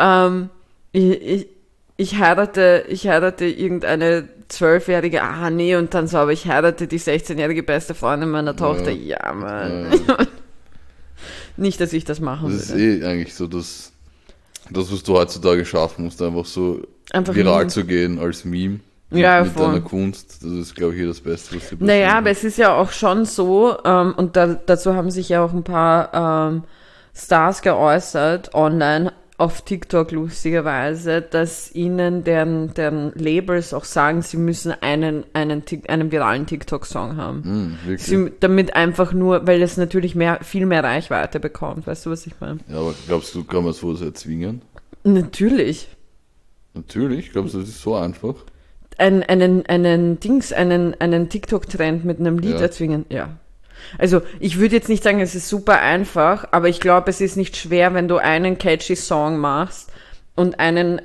ich heiratete irgendeine 12-jährige, nee, und dann so, aber ich heiratete die 16-jährige beste Freundin meiner Tochter. Ja, Mann. Nicht, dass ich das machen Das ist würde. eigentlich so das, was du heutzutage schaffen musst, einfach so Einfach viral Meme. zu gehen als Meme. Ja, mit voll. deiner Kunst. Das ist, glaube ich, hier das Beste, was dir passieren Naja, kann. aber es ist ja auch schon so, und dazu haben sich ja auch ein paar Stars geäußert, online, auf TikTok lustigerweise, dass ihnen deren Labels auch sagen, sie müssen einen viralen TikTok-Song haben. Wirklich? Damit einfach nur, weil es natürlich viel mehr Reichweite bekommt. Weißt du, was ich meine? Ja, aber glaubst du, kann man sowas erzwingen? Natürlich. Natürlich, glaubst du, das ist so einfach? Einen TikTok-Trend mit einem Lied Ja. erzwingen, ja. Also, ich würde jetzt nicht sagen, es ist super einfach, aber ich glaube, es ist nicht schwer, wenn du einen catchy Song machst und einen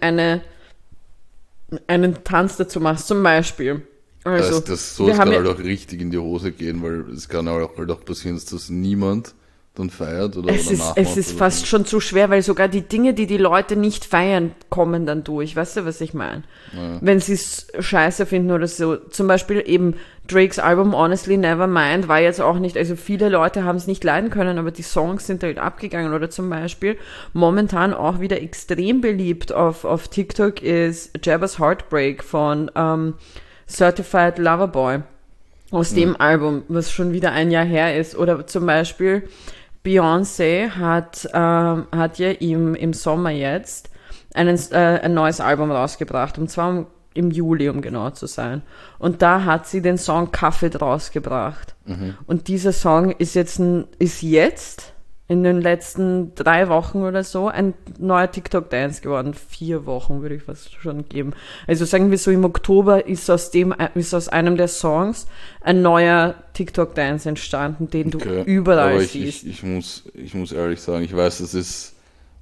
Tanz dazu machst, zum Beispiel. Also, Sowas kann halt auch richtig in die Hose gehen, weil es kann halt auch passieren, dass das niemand dann feiert oder nachmacht. Es ist oder fast so. schon zu schwer, weil sogar die Dinge, die Leute nicht feiern, kommen dann durch. Weißt du, was ich meine? Ja. Wenn sie es scheiße finden oder so. Zum Beispiel eben Drakes Album Honestly Nevermind war jetzt auch nicht, also viele Leute haben es nicht leiden können, aber die Songs sind halt abgegangen. Oder zum Beispiel momentan auch wieder extrem beliebt auf TikTok ist Jabba's Heartbreak von Certified Lover Boy. Aus dem Album, was schon wieder ein Jahr her ist. Oder zum Beispiel Beyoncé hat ja im Sommer jetzt ein neues Album rausgebracht, und zwar im Juli, um genau zu sein. Und da hat sie den Song Kaffee draus gebracht. Und dieser Song ist jetzt in den letzten 3 Wochen oder so ein neuer TikTok-Dance geworden. 4 Wochen würde ich fast schon geben. Also sagen wir so, im Oktober ist aus einem der Songs ein neuer TikTok-Dance entstanden, den du überall aber siehst. ich muss ehrlich sagen, ich weiß, das ist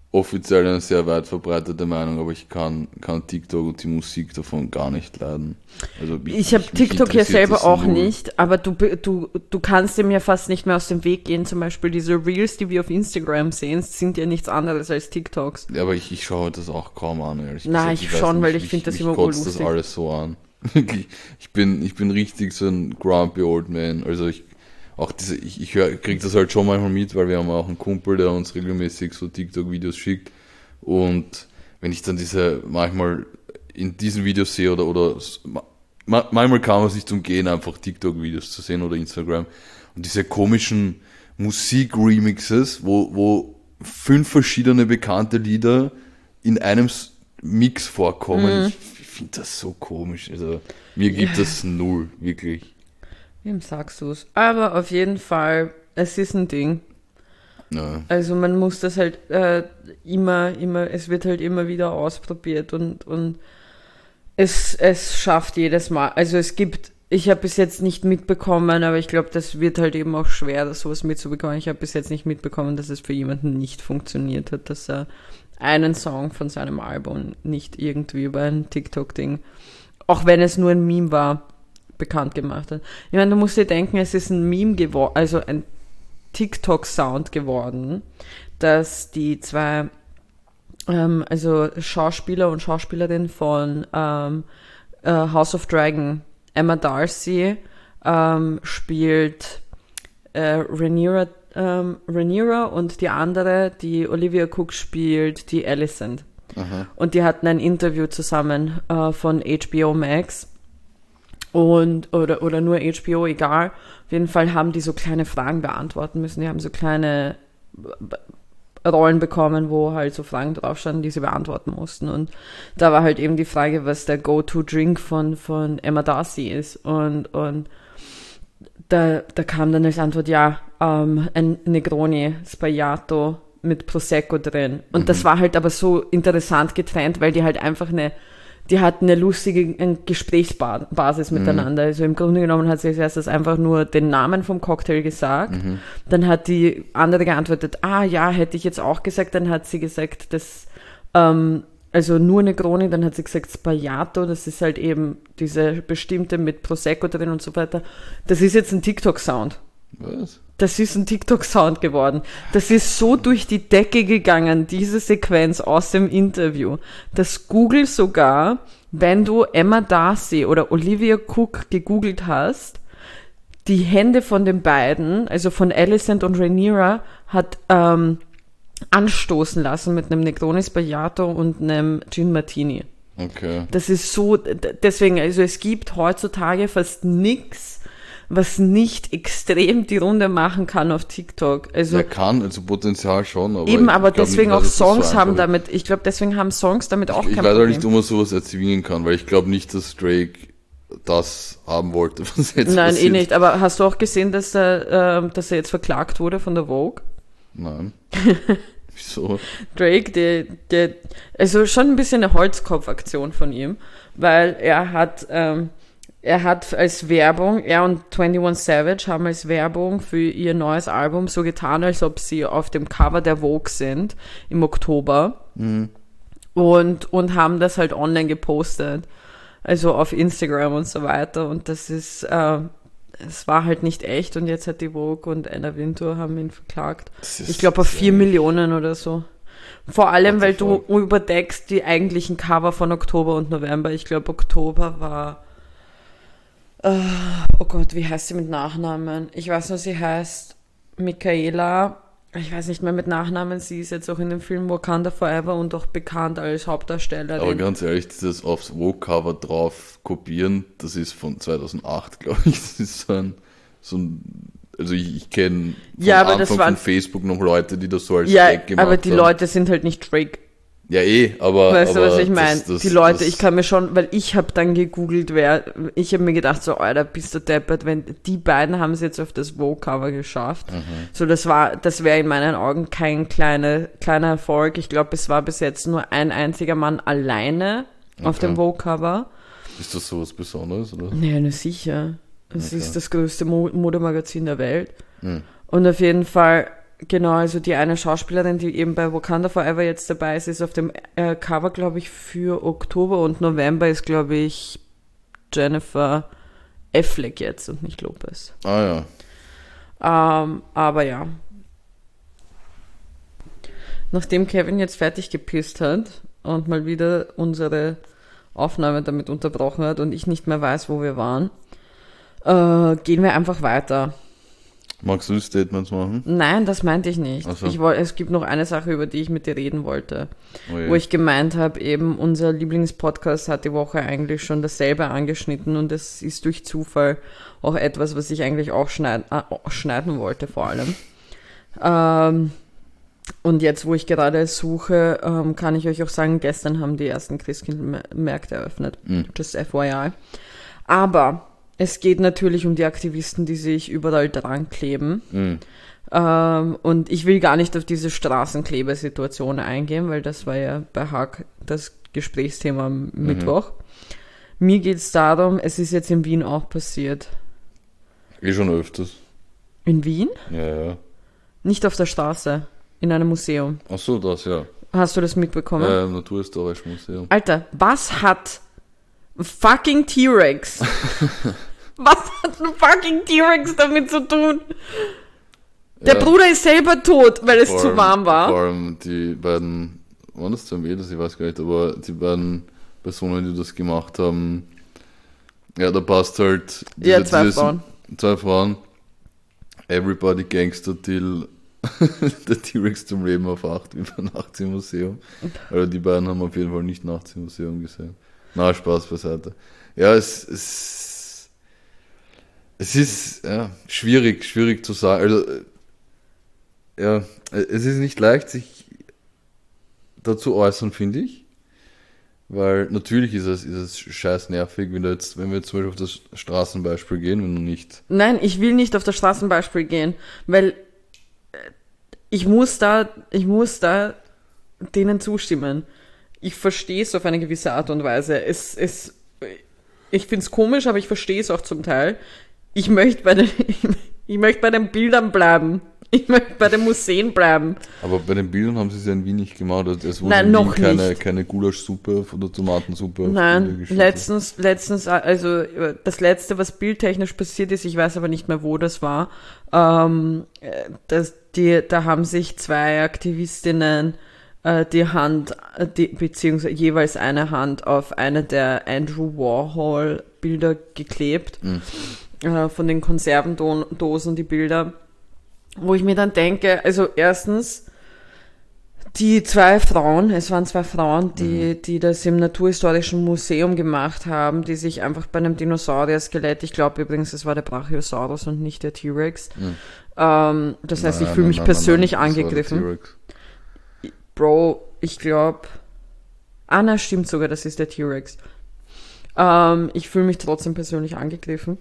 offiziell eine sehr weit verbreitete Meinung, aber ich kann TikTok und die Musik davon gar nicht leiden. Also ich habe TikTok ja selber auch nicht, aber du kannst dem ja fast nicht mehr aus dem Weg gehen. Zum Beispiel diese Reels, die wir auf Instagram sehen, sind ja nichts anderes als TikToks. Ja, aber ich schaue das auch kaum an, ehrlich Nein, gesagt. ich schon, weil ich finde das immer urlustig. Das alles so an. Ich bin richtig so ein grumpy old man. Also ich krieg das halt schon manchmal mit, weil wir haben auch einen Kumpel, der uns regelmäßig so TikTok-Videos schickt. Und wenn ich dann diese manchmal in diesen Videos sehe oder manchmal kann man sich zum Gehen einfach TikTok-Videos zu sehen oder Instagram. Und diese komischen Musik-Remixes, wo 5 verschiedene bekannte Lieder in einem Mix vorkommen. Ich finde das so komisch. Also mir gibt das null, wirklich. Wem sagst du's? Aber auf jeden Fall, es ist ein Ding. Ja. Also man muss das halt immer, es wird halt immer wieder ausprobiert und es schafft jedes Mal. Also ich habe bis jetzt nicht mitbekommen, aber ich glaube, das wird halt eben auch schwer, sowas mitzubekommen. Ich habe bis jetzt nicht mitbekommen, dass es für jemanden nicht funktioniert hat, dass er einen Song von seinem Album nicht irgendwie über ein TikTok-Ding, auch wenn es nur ein Meme war, bekannt gemacht hat. Ich meine, du musst dir denken, es ist ein Meme geworden, also ein TikTok-Sound geworden, dass die zwei, also Schauspieler und Schauspielerin von House of Dragon, Emma Darcy, spielt Rhaenyra und die andere, die Olivia Cook, spielt die Alicent. Aha. Und die hatten ein Interview zusammen von HBO Max oder nur HBO, egal. Auf jeden Fall haben die so kleine Fragen beantworten müssen. Die haben so kleine Rollen bekommen, wo halt so Fragen drauf standen, die sie beantworten mussten. Und da war halt eben die Frage, was der Go-To-Drink von Emma Darcy ist. Und da kam dann als Antwort, ja, ein Negroni Sbagliato mit Prosecco drin. Und das war halt aber so interessant getrennt, weil die halt einfach die hatten eine lustige Gesprächsbasis miteinander. Also im Grunde genommen hat sie als erstes einfach nur den Namen vom Cocktail gesagt. Dann hat die andere geantwortet, ja, hätte ich jetzt auch gesagt. Dann hat sie gesagt, dass, also nur Negroni, dann hat sie gesagt Sbagliato, das ist halt eben diese bestimmte mit Prosecco drin und so weiter. Das ist jetzt ein TikTok-Sound. Was? Das ist ein TikTok-Sound geworden. Das ist so durch die Decke gegangen, diese Sequenz aus dem Interview, dass Google sogar, wenn du Emma Darcy oder Olivia Cook gegoogelt hast, die Hände von den beiden, also von Alicent und Rhaenyra, hat anstoßen lassen mit einem Negroni Sbagliato und einem Gin Martini. Okay. Das ist so, deswegen, also es gibt heutzutage fast nichts, was nicht extrem die Runde machen kann auf TikTok. Also er kann, also Potenzial schon, aber eben, aber deswegen nicht, auch Songs so haben damit, ich glaube, deswegen haben Songs damit auch kein Problem. Ich weiß auch nicht, ob man sowas erzwingen kann, weil ich glaube nicht, dass Drake das haben wollte, was jetzt Nein, passiert. nicht, aber hast du auch gesehen, dass er jetzt verklagt wurde von der Vogue? Nein. Wieso? Drake, also schon ein bisschen eine Holzkopfaktion von ihm, weil er hat als Werbung, er und 21 Savage haben als Werbung für ihr neues Album so getan, als ob sie auf dem Cover der Vogue sind im Oktober und haben das halt online gepostet, also auf Instagram und so weiter, und das ist, es war halt nicht echt, und jetzt hat die Vogue und Anna Wintour haben ihn verklagt. Ich glaube auf 4 Millionen oder so. Vor allem, weil du überdeckst die eigentlichen Cover von Oktober und November. Ich glaube, Oktober war oh Gott, wie heißt sie mit Nachnamen? Ich weiß nur, sie heißt Michaela. Ich weiß nicht mehr mit Nachnamen. Sie ist jetzt auch in dem Film Wakanda Forever und auch bekannt als Hauptdarstellerin. Aber ganz ehrlich, dieses aufs Vogue-Cover drauf kopieren, das ist von 2008, glaube ich. Das ist so ein also ich kenne von Anfang von Facebook noch Leute, die das so als Gag gemacht haben. Ja, aber die Leute sind halt nicht Drake. Ja, aber... Weißt du, was ich meine? Die Leute, ich kann mir schon, weil ich habe dann gegoogelt, ich habe mir gedacht, so, Alter, bist du deppert, wenn die beiden haben es jetzt auf das Vogue-Cover geschafft. So, das wäre in meinen Augen kein kleiner Erfolg. Ich glaube, es war bis jetzt nur ein einziger Mann alleine auf dem Vogue-Cover. Ist das sowas Besonderes, oder? Ja, nur sicher. Es ist das größte Modemagazin der Welt. Und auf jeden Fall, Genau, also die eine Schauspielerin, die eben bei Wakanda Forever jetzt dabei ist, ist auf dem Cover, glaube ich, für Oktober und November ist, glaube ich, Jennifer Affleck jetzt und nicht Lopez. Ah ja. Aber ja. Nachdem Kevin jetzt fertig gepisst hat und mal wieder unsere Aufnahme damit unterbrochen hat und ich nicht mehr weiß, wo wir waren, gehen wir einfach weiter. Magst du Statements machen? Nein, das meinte ich nicht. Ach so. Es gibt noch eine Sache, über die ich mit dir reden wollte. Oh je. Wo ich gemeint habe, eben unser Lieblingspodcast hat die Woche eigentlich schon dasselbe angeschnitten und es ist durch Zufall auch etwas, was ich eigentlich auch schneiden wollte vor allem. Und jetzt, wo ich gerade suche, kann ich euch auch sagen, gestern haben die ersten Christkindlmärkte eröffnet. Just FYI. Aber es geht natürlich um die Aktivisten, die sich überall dran kleben. Und ich will gar nicht auf diese Straßenklebesituation eingehen, weil das war ja bei Haag das Gesprächsthema am Mittwoch. Mir geht es darum, es ist jetzt in Wien auch passiert. Schon öfters. In Wien? Ja. Nicht auf der Straße, in einem Museum. Ach so, das, ja. Hast du das mitbekommen? Naturhistorisches Museum. Alter, was hat ein fucking T-Rex? Was hat ein fucking T-Rex damit zu tun? Der Bruder ist selber tot, weil es zu warm war. Vor allem die beiden, waren das zwei Mädels, ich weiß gar nicht, aber die beiden Personen, die das gemacht haben, ja, da passt halt... Zwei Frauen. Zwei Frauen. Everybody Gangster till der T-Rex zum Leben erwacht, wie beim Nachts im Museum. Also die beiden haben auf jeden Fall nicht Nachts im Museum gesehen. Na, Spaß beiseite. Ja, es ist schwierig zu sagen. Also, ja, es ist nicht leicht, sich dazu äußern, finde ich. Weil natürlich ist es scheiß nervig, wenn wir jetzt zum Beispiel auf das Straßenbeispiel gehen, wenn du nicht... Nein, ich will nicht auf das Straßenbeispiel gehen, weil ich muss da denen zustimmen. Ich verstehe es auf eine gewisse Art und Weise. Ich finde es komisch, aber ich verstehe es auch zum Teil. Ich möchte bei den Bildern bleiben. Ich möchte bei den Museen bleiben. Aber bei den Bildern haben sie es ja in Wien nicht gemacht. Es wurde Nein, noch nicht. Keine Gulaschsuppe oder Tomatensuppe. Nein, letztens, also das Letzte, was bildtechnisch passiert ist, ich weiß aber nicht mehr, wo das war, da haben sich zwei Aktivistinnen beziehungsweise jeweils eine Hand auf eine der Andrew Warhol Bilder geklebt, von den Konservendosen, die Bilder, wo ich mir dann denke, also erstens, es waren zwei Frauen, die das im Naturhistorischen Museum gemacht haben, die sich einfach bei einem Dinosaurier-Skelett, ich glaube übrigens, es war der Brachiosaurus und nicht der T-Rex, das heißt, ich fühle mich persönlich angegriffen. Bro, ich glaube, stimmt sogar, das ist der T-Rex. Ich fühle mich trotzdem persönlich angegriffen.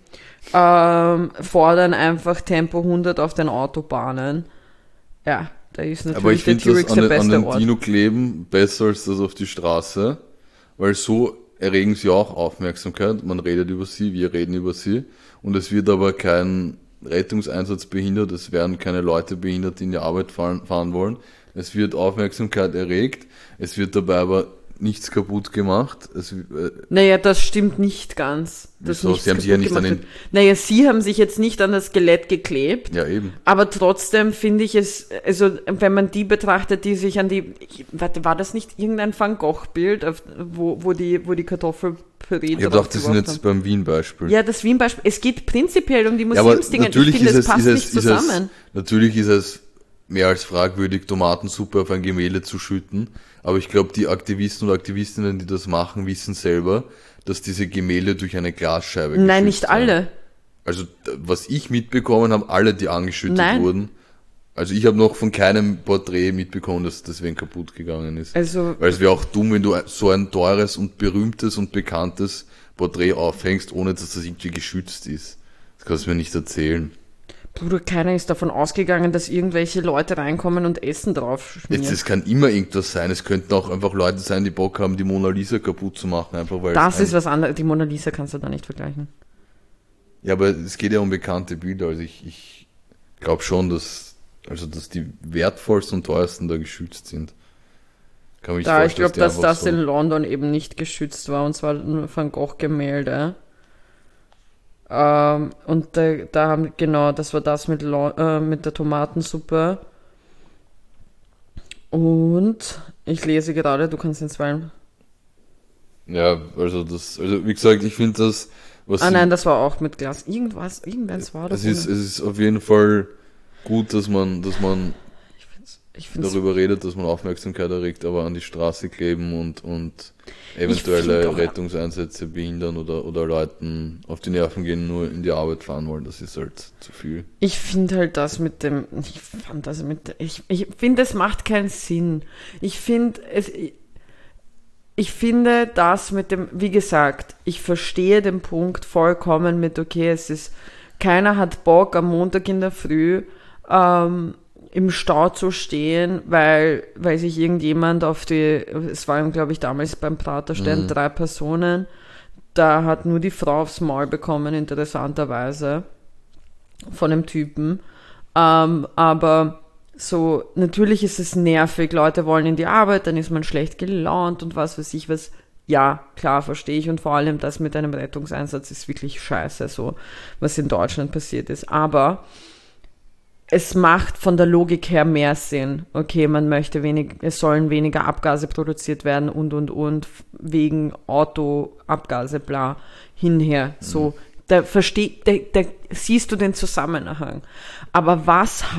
Fordern einfach Tempo 100 auf den Autobahnen. Ja, da ist natürlich der T-Rex der beste Ort. Aber ich finde das an den Dino kleben besser als das auf die Straße, weil so erregen sie auch Aufmerksamkeit. Man redet über sie, wir reden über sie und es wird aber kein Rettungseinsatz behindert, es werden keine Leute behindert, die in die Arbeit fahren wollen. Es wird Aufmerksamkeit erregt, es wird dabei aber nichts kaputt gemacht. Naja, das stimmt nicht ganz. Wieso? Sie haben sich ja nicht an den... Naja, sie haben sich jetzt nicht an das Skelett geklebt. Ja, eben. Aber trotzdem finde ich es, also wenn man die betrachtet, die sich an die... Warte, war das nicht irgendein Van Gogh-Bild, wo die Kartoffelpüree Ich habe gedacht, das sind jetzt beim Wien-Beispiel. Ja, das Wien-Beispiel. Es geht prinzipiell um die Museumsdinge. Ja, ich finde, es passt nicht zusammen. Natürlich ist es mehr als fragwürdig, Tomatensuppe auf ein Gemälde zu schütten. Aber ich glaube, die Aktivisten und Aktivistinnen, die das machen, wissen selber, dass diese Gemälde durch eine Glasscheibe geschützt Nein, nicht alle. Also, was ich mitbekommen habe, alle, die angeschüttet wurden. Also, ich habe noch von keinem Porträt mitbekommen, dass deswegen kaputt gegangen ist. Also, weil es wäre auch dumm, wenn du so ein teures und berühmtes und bekanntes Porträt aufhängst, ohne dass das irgendwie geschützt ist. Das kannst du mir nicht erzählen. Bruder, keiner ist davon ausgegangen, dass irgendwelche Leute reinkommen und Essen drauf schmieren. Es kann immer irgendwas sein. Es könnten auch einfach Leute sein, die Bock haben, die Mona Lisa kaputt zu machen. Einfach weil das ist was anderes. Die Mona Lisa kannst du da nicht vergleichen. Ja, aber es geht ja um bekannte Bilder. Also ich glaube schon, dass... also dass die wertvollsten und teuersten da geschützt sind. Kann mich Da, ich vorstellen, glaube, dass die das einfach in London eben nicht geschützt war, und zwar ein Van Gogh-Gemälde. Und da haben, genau, das war das mit der Tomatensuppe. Und ich lese gerade, du kannst ins Wein. ja, also wie gesagt, ich finde das, was Ah sie, nein, das war auch mit Glas. Irgendwas war das. es ist auf jeden Fall gut, dass man Ich finde es darüber redet, dass man Aufmerksamkeit erregt, aber an die Straße kleben und Ich find eventuelle auch- Rettungseinsätze behindern oder Leuten auf die Nerven gehen, nur in die Arbeit fahren wollen, das ist halt zu viel. Ich finde halt das mit dem, ich finde, es macht keinen Sinn. Ich finde das mit dem, wie gesagt, ich verstehe den Punkt vollkommen mit, okay, keiner hat Bock am Montag in der Früh, im Stau zu stehen, weil sich irgendjemand es waren, glaube ich, damals beim Praterstern 3 Personen, da hat nur die Frau aufs Maul bekommen, interessanterweise, von dem Typen. Aber so, natürlich ist es nervig, Leute wollen in die Arbeit, dann ist man schlecht gelaunt und was weiß ich was. Ja, klar, verstehe ich. Und vor allem das mit einem Rettungseinsatz ist wirklich scheiße, so, was in Deutschland passiert ist. Aber es macht von der Logik her mehr Sinn. Okay, es sollen weniger Abgase produziert werden und, wegen Autoabgase, bla, hinher, so. Da siehst du den Zusammenhang. Aber was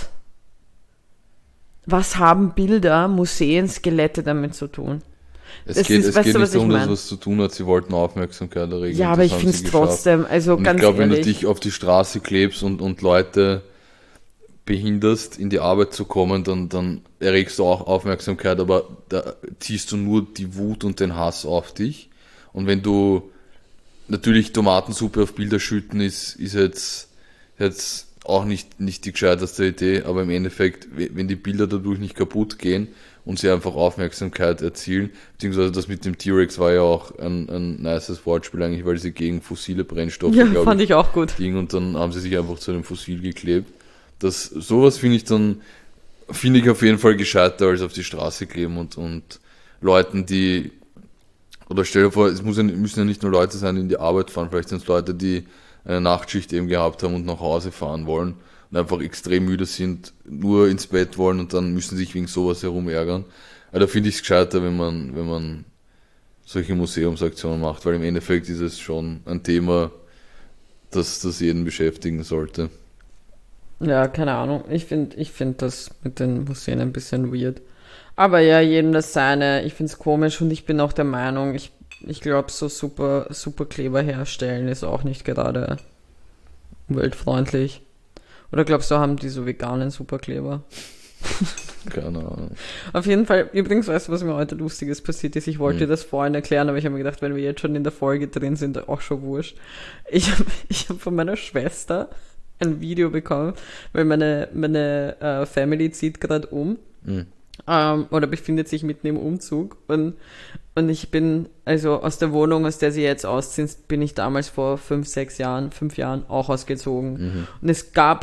haben Bilder, Museen, Skelette damit zu tun? Es geht nicht darum, dass was zu tun hat, sie wollten Aufmerksamkeit erregen. Ja, und aber das ich haben finde sie es geschafft. trotzdem, also Und ich ganz glaube, wenn du ehrlich. dich auf die Straße klebst und Leute behinderst, in die Arbeit zu kommen, dann erregst du auch Aufmerksamkeit, aber da ziehst du nur die Wut und den Hass auf dich. Und wenn du natürlich Tomatensuppe auf Bilder schütten, ist jetzt auch nicht die gescheiterste Idee, aber im Endeffekt, wenn die Bilder dadurch nicht kaputt gehen und sie einfach Aufmerksamkeit erzielen, beziehungsweise das mit dem T-Rex war ja auch ein nices Wortspiel eigentlich, weil sie gegen fossile Brennstoffe, Ja, glaube fand ich auch gut. Ding, und dann haben sie sich einfach zu einem Fossil geklebt. Sowas finde ich auf jeden Fall gescheiter als auf die Straße kleben und Leuten, oder stell dir vor, müssen ja nicht nur Leute sein, die in die Arbeit fahren, vielleicht sind es Leute, die eine Nachtschicht eben gehabt haben und nach Hause fahren wollen und einfach extrem müde sind, nur ins Bett wollen und dann müssen sich wegen sowas herumärgern. Aber da finde ich es gescheiter, wenn man solche Museumsaktionen macht, weil im Endeffekt ist es schon ein Thema, das jeden beschäftigen sollte. Ja, keine Ahnung. Ich find das mit den Museen ein bisschen weird. Aber ja, jedem das seine. Ich find's komisch und ich bin auch der Meinung, ich glaube, so super Kleber herstellen ist auch nicht gerade umweltfreundlich. Oder glaubst du, haben die so veganen Superkleber? Keine Ahnung. Auf jeden Fall, übrigens, weißt du, was mir heute Lustiges passiert ist? Ich wollte dir das vorhin erklären, aber ich habe mir gedacht, wenn wir jetzt schon in der Folge drin sind, auch schon wurscht. Ich hab von meiner Schwester ein Video bekommen, weil meine Family zieht gerade um. Oder befindet sich mitten im Umzug und ich bin, also aus der Wohnung, aus der sie jetzt ausziehen, bin ich damals vor 5 Jahren auch ausgezogen. Und es gab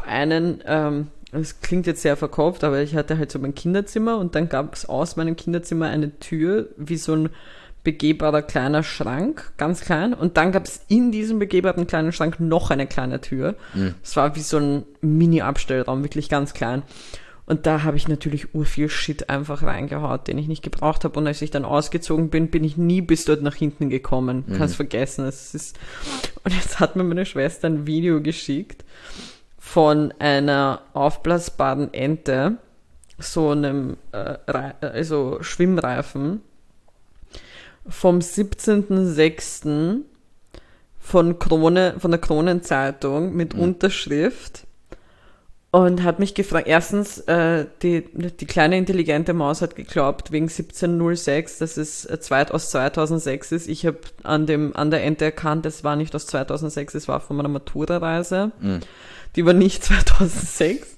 es klingt jetzt sehr verkopft, aber ich hatte halt so mein Kinderzimmer und dann gab es aus meinem Kinderzimmer eine Tür, wie so ein begehbarer kleiner Schrank, ganz klein. Und dann gab es in diesem begehbaren kleinen Schrank noch eine kleine Tür. Es war wie so ein Mini-Abstellraum, wirklich ganz klein. Und da habe ich natürlich urviel Shit einfach reingehaut, den ich nicht gebraucht habe. Und als ich dann ausgezogen bin, bin ich nie bis dort nach hinten gekommen. Kannst vergessen. Und jetzt hat mir meine Schwester ein Video geschickt von einer aufblasbaren Ente, so einem also Schwimmreifen, vom 17.06. von der Kronenzeitung mit Unterschrift. Und hat mich gefragt, erstens, die kleine intelligente Maus hat geglaubt, wegen 1706, dass es aus 2006 ist. Ich habe an der Ente erkannt, es war nicht aus 2006, es war von meiner Matura-Reise. Die war nicht 2006.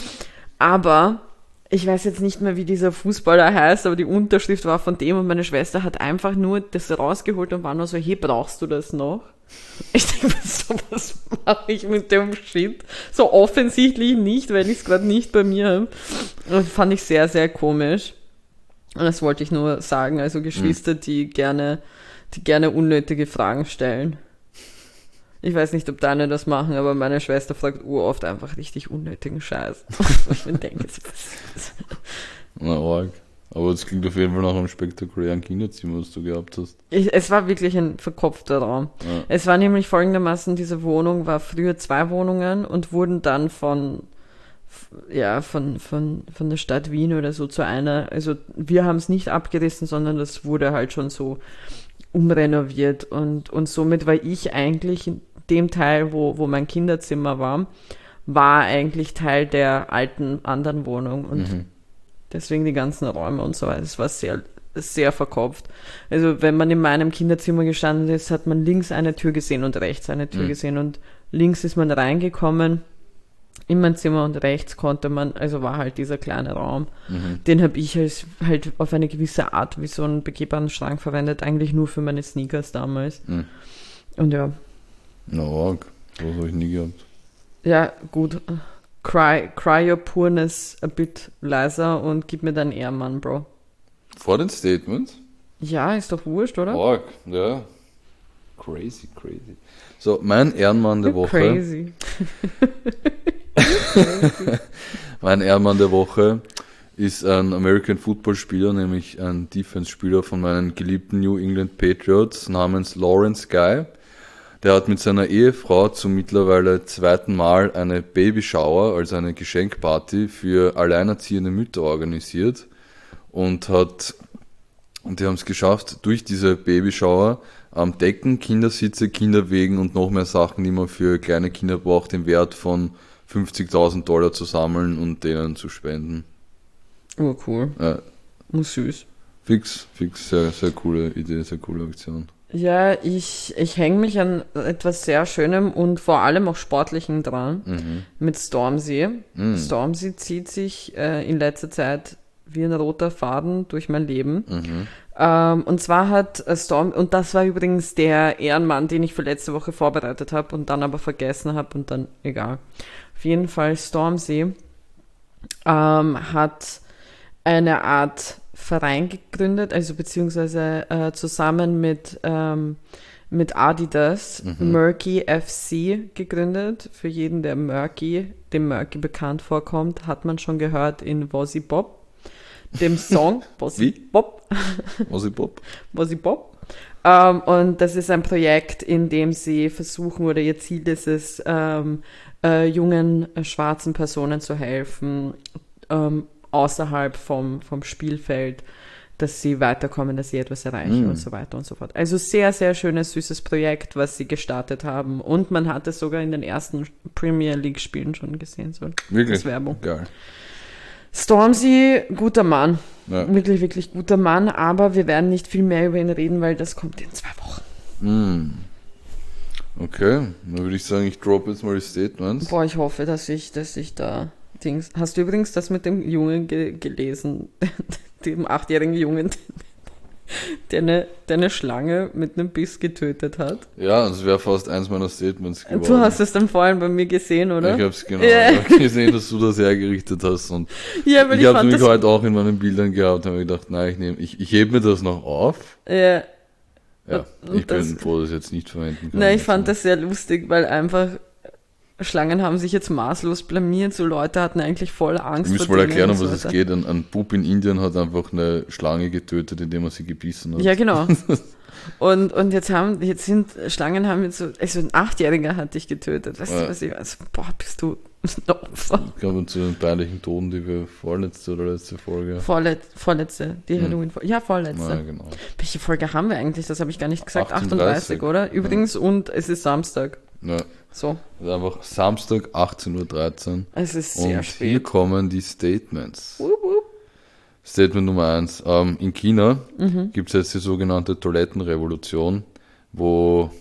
Aber ich weiß jetzt nicht mehr, wie dieser Fußballer heißt, aber die Unterschrift war von dem und meine Schwester hat einfach nur das rausgeholt und war nur so, hey, brauchst du das noch? Ich denke mir so, was mache ich mit dem Shit? So offensichtlich nicht, weil ich es gerade nicht bei mir habe. Das fand ich sehr, sehr komisch. Und das wollte ich nur sagen. Also Geschwister, die gerne unnötige Fragen stellen. Ich weiß nicht, ob deine das machen, aber meine Schwester fragt oft einfach richtig unnötigen Scheiß. Ich mir denke, Na, arg. Aber das klingt auf jeden Fall nach einem spektakulären Kinderzimmer, was du gehabt hast. Es war wirklich ein verkopfter Raum. Ja. Es war nämlich folgendermaßen, diese Wohnung war früher 2 Wohnungen und wurden dann von der Stadt Wien oder so zu einer, also wir haben es nicht abgerissen, sondern das wurde halt schon so umrenoviert und somit war ich eigentlich in dem Teil, wo mein Kinderzimmer war eigentlich Teil der alten anderen Wohnung und deswegen die ganzen Räume und so weiter. Es war sehr, sehr verkopft. Also wenn man in meinem Kinderzimmer gestanden ist, hat man links eine Tür gesehen und rechts eine Tür gesehen und links ist man reingekommen in mein Zimmer und rechts konnte man, also war halt dieser kleine Raum. Den habe ich halt auf eine gewisse Art wie so einen begehbaren Schrank verwendet, eigentlich nur für meine Sneakers damals. Und ja. Na, arg. Was habe ich nie gehabt. Ja, gut. Cry your poorness a bit leiser und gib mir deinen Ehrmann, Bro. Vor den Statements? Ja, ist doch wurscht, oder? Arg, ja. Crazy. So, mein Ehrenmann der Woche. Crazy. Mein Ehrenmann der Woche ist ein American Football Spieler, nämlich ein Defense-Spieler von meinen geliebten New England Patriots namens Lawrence Guy. Der hat mit seiner Ehefrau zum mittlerweile 2. Mal eine Babyshower, also eine Geschenkparty für alleinerziehende Mütter organisiert und die haben es geschafft, durch diese Babyshower Decken, Kindersitze, Kinderwegen und noch mehr Sachen, die man für kleine Kinder braucht, im Wert von $50.000 zu sammeln und denen zu spenden. Oh, cool. Ja. Oh, süß. Fix, sehr, sehr coole Idee, sehr coole Aktion. Ja, ich hänge mich an etwas sehr Schönem und vor allem auch Sportlichem dran mit Stormzy. Stormzy zieht sich in letzter Zeit wie ein roter Faden durch mein Leben. Und zwar hat Storm, und das war übrigens der Ehrenmann, den ich für letzte Woche vorbereitet habe und dann aber vergessen habe und dann, egal. Auf jeden Fall, Stormzy hat eine Art Verein gegründet, also beziehungsweise zusammen mit Adidas, Murky FC gegründet. Für jeden, der dem Murky bekannt vorkommt, hat man schon gehört in Wozzy Bob, dem Song Wozzy Bob. Wozzy Bob. Und das ist ein Projekt, in dem sie versuchen, oder ihr Ziel ist es, jungen schwarzen Personen zu helfen, außerhalb vom Spielfeld, dass sie weiterkommen, dass sie etwas erreichen und so weiter und so fort. Also sehr, sehr schönes, süßes Projekt, was sie gestartet haben. Und man hat es sogar in den ersten Premier League-Spielen schon gesehen. So Wirklich? als Werbung. Geil. Stormzy, guter Mann. Ja. Wirklich, wirklich guter Mann. Aber wir werden nicht viel mehr über ihn reden, weil das kommt in 2 Wochen. Okay, dann würde ich sagen, ich droppe jetzt mal die Statements. Boah, ich hoffe, dass ich da Dings. Hast du übrigens das mit dem Jungen gelesen? Dem 8-jährigen Jungen, der eine Schlange mit einem Biss getötet hat? Ja, das wäre fast eins meiner Statements geworden. Du hast es dann vorhin bei mir gesehen, oder? Ich habe es genau. Ich habe gesehen, dass du das hergerichtet hast. Und ja, weil ich habe fand mich das heute auch in meinen Bildern gehabt und habe gedacht, nein, ich hebe mir das noch auf. Ja. Ja, ich bin froh, dass ich jetzt nicht verwenden kann. Nein, ich fand das sehr lustig, weil einfach Schlangen haben sich jetzt maßlos blamiert, so Leute hatten eigentlich voll Angst. Ich muss mal erklären, um was es geht. Ein Bub in Indien hat einfach eine Schlange getötet, indem er sie gebissen hat. Ja, genau. Und jetzt sind Schlangen haben jetzt so, also ein 8-Jähriger hat dich getötet. Weißt du, was ich weiß? Boah, bist du ein Opfer. Ich glaube, zu den peinlichen Toten, die wir vorletzte oder letzte Folge. Vorletzte, die Halloween-Folge. Ja, vorletzte. Ja, genau. Welche Folge haben wir eigentlich? Das habe ich gar nicht gesagt. 38, 38, oder? Übrigens, und es ist Samstag. Ja. So. Also einfach Samstag, 18.13 Uhr. Es ist sehr und spät. Hier kommen die Statements. Wupp, wupp. Statement Nummer 1. In China gibt es jetzt die sogenannte Toilettenrevolution, wo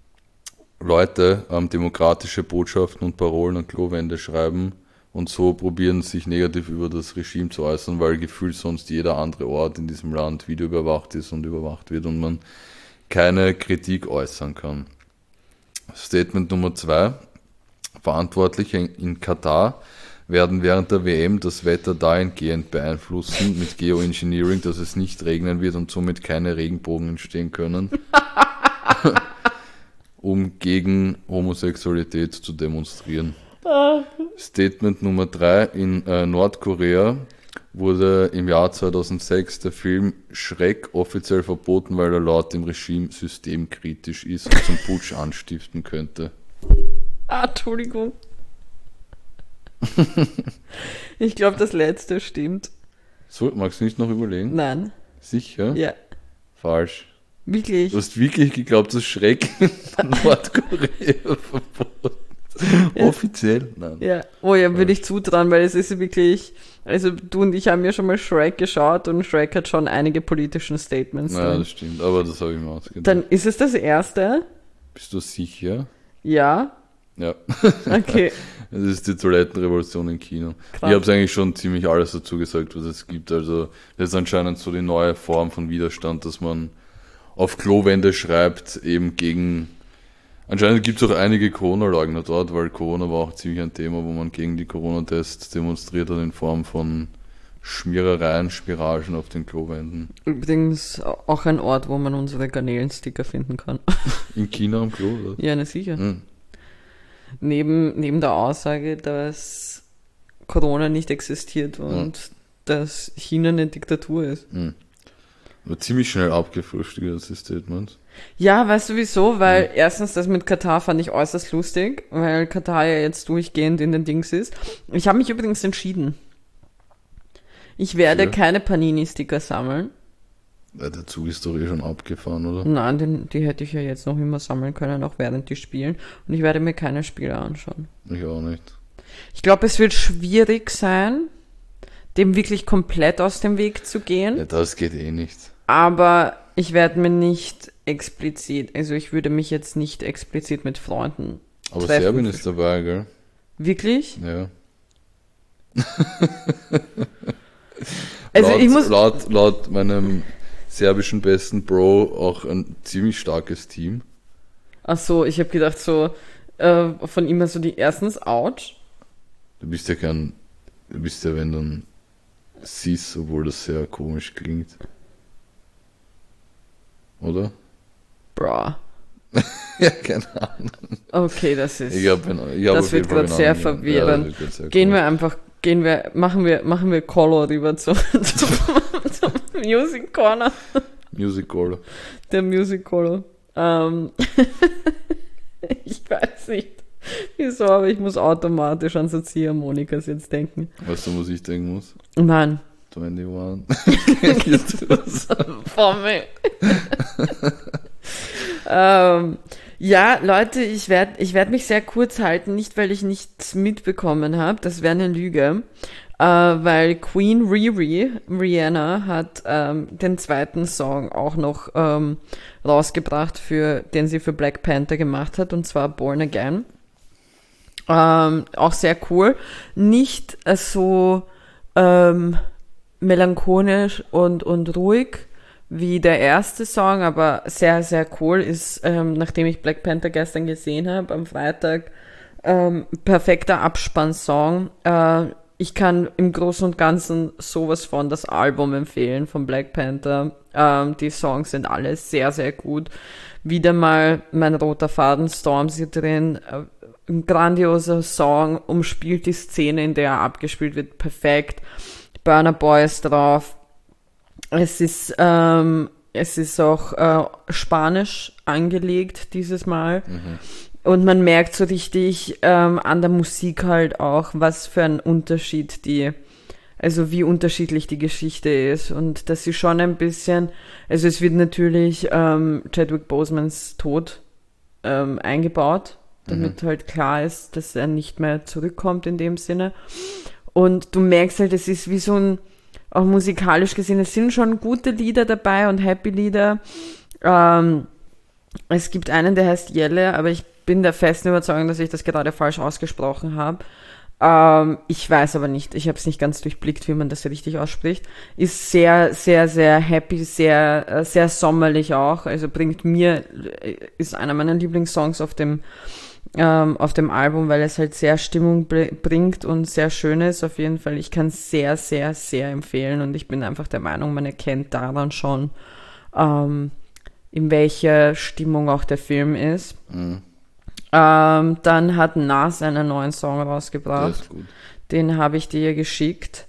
Leute demokratische Botschaften und Parolen an Klowände schreiben und so probieren, sich negativ über das Regime zu äußern, weil gefühlt sonst jeder andere Ort in diesem Land videoüberwacht ist und überwacht wird und man keine Kritik äußern kann. Statement Nummer 2. Verantwortliche in Katar werden während der WM das Wetter dahingehend beeinflussen mit Geoengineering, dass es nicht regnen wird und somit keine Regenbogen entstehen können, um gegen Homosexualität zu demonstrieren. Statement Nummer 3. In Nordkorea wurde im Jahr 2006 der Film Shrek offiziell verboten, weil er laut dem Regime systemkritisch ist und zum Putsch anstiften könnte. Entschuldigung. Ich glaube, das letzte stimmt. So, magst du nicht noch überlegen? Nein. Sicher? Ja. Falsch. Wirklich? Du hast wirklich geglaubt, dass Shrek in Nordkorea verboten ist. Offiziell? Nein. Ja. Oh ja, würde ich zutrauen, weil es ist wirklich, also du und ich haben ja schon mal Shrek geschaut und Shrek hat schon einige politischen Statements Ja, drin. das stimmt, aber das habe ich mir ausgedacht. Dann ist es das erste? Bist du sicher? Ja. Ja. Okay. Das ist die Toilettenrevolution im Kino. Krass. Ich habe eigentlich schon ziemlich alles dazu gesagt, was es gibt. Also das ist anscheinend so die neue Form von Widerstand, dass man auf Klowände schreibt, eben gegen... Anscheinend gibt es auch einige Corona-Leugner dort, weil Corona war auch ziemlich ein Thema, wo man gegen die Corona-Tests demonstriert hat in Form von Schmierereien, Spiragen auf den Klowänden. Übrigens auch ein Ort, wo man unsere Garnelensticker finden kann. In China am Klo, oder? Ja, ne, sicher. Hm. Neben der Aussage, dass Corona nicht existiert und dass China eine Diktatur ist. Hm. Aber ziemlich schnell abgefrühstückt, das Statement. Ja, weißt du wieso? Weil erstens das mit Katar fand ich äußerst lustig, weil Katar ja jetzt durchgehend in den Dings ist. Ich habe mich übrigens entschieden. Ich werde Für? keine Panini-Sticker sammeln. Ja, der Zug ist doch eh schon abgefahren, oder? Nein, die hätte ich ja jetzt noch immer sammeln können, auch während die spielen. Und ich werde mir keine Spiele anschauen. Ich auch nicht. Ich glaube, es wird schwierig sein, dem wirklich komplett aus dem Weg zu gehen. Ja, das geht eh nicht. Aber ich werde mir nicht explizit, also ich würde mich jetzt nicht explizit mit Freunden Aber treffen. Serbien ist dabei, gell? Wirklich? Ja. Also ich muss... laut meinem serbischen besten Bro auch ein ziemlich starkes Team. Ach so, ich habe gedacht so, von ihm so die erstens out. Du bist ja wenn dann cis, obwohl das sehr komisch klingt. Oder? Bra. Ja, keine Ahnung. Okay, das ist... Das wird gerade sehr verwirrend. Machen wir Color rüber zum Music Corner. Music Corner. Der Music Corner. Ich weiß nicht wieso, aber ich muss automatisch an so Ziehharmonikas jetzt denken. Weißt du, was ich denken muss? Nein. 21. Formel. Ja, Leute, ich werd mich sehr kurz halten, nicht weil ich nichts mitbekommen habe, das wäre eine Lüge, weil Queen Rihanna hat den zweiten Song auch noch rausgebracht, den sie für Black Panther gemacht hat, und zwar Born Again. Auch sehr cool. Nicht so melancholisch und ruhig wie der erste Song, aber sehr, sehr cool ist, nachdem ich Black Panther gestern gesehen habe, am Freitag, perfekter Abspannsong. Ich kann im Großen und Ganzen sowas von das Album empfehlen von Black Panther. Die Songs sind alle sehr, sehr gut. Wieder mal mein roter Faden, Stormzy drin. Ein grandioser Song, umspielt die Szene, in der er abgespielt wird, perfekt. Burna Boy ist drauf. Es ist auch Spanisch angelegt dieses Mal. Mhm. Und man merkt so richtig an der Musik halt auch, was für ein Unterschied wie unterschiedlich die Geschichte ist. Und dass sie schon ein bisschen, also es wird natürlich Chadwick Bosemans Tod eingebaut, damit halt klar ist, dass er nicht mehr zurückkommt in dem Sinne. Und du merkst halt, es ist wie so ein, auch musikalisch gesehen, es sind schon gute Lieder dabei und Happy Lieder. Es gibt einen, der heißt Yelle, aber ich bin der festen Überzeugung, dass ich das gerade falsch ausgesprochen habe. Ich weiß aber nicht, ich habe es nicht ganz durchblickt, wie man das richtig ausspricht. Ist sehr, sehr, sehr happy, sehr, sehr sommerlich auch. Also ist einer meiner Lieblingssongs auf dem auf dem Album, weil es halt sehr Stimmung bringt und sehr schön ist. Auf jeden Fall, ich kann es sehr, sehr, sehr empfehlen und ich bin einfach der Meinung, man erkennt daran schon, in welcher Stimmung auch der Film ist. Mhm. Dann hat Nas einen neuen Song Der rausgebracht. ist gut. Den habe ich dir geschickt.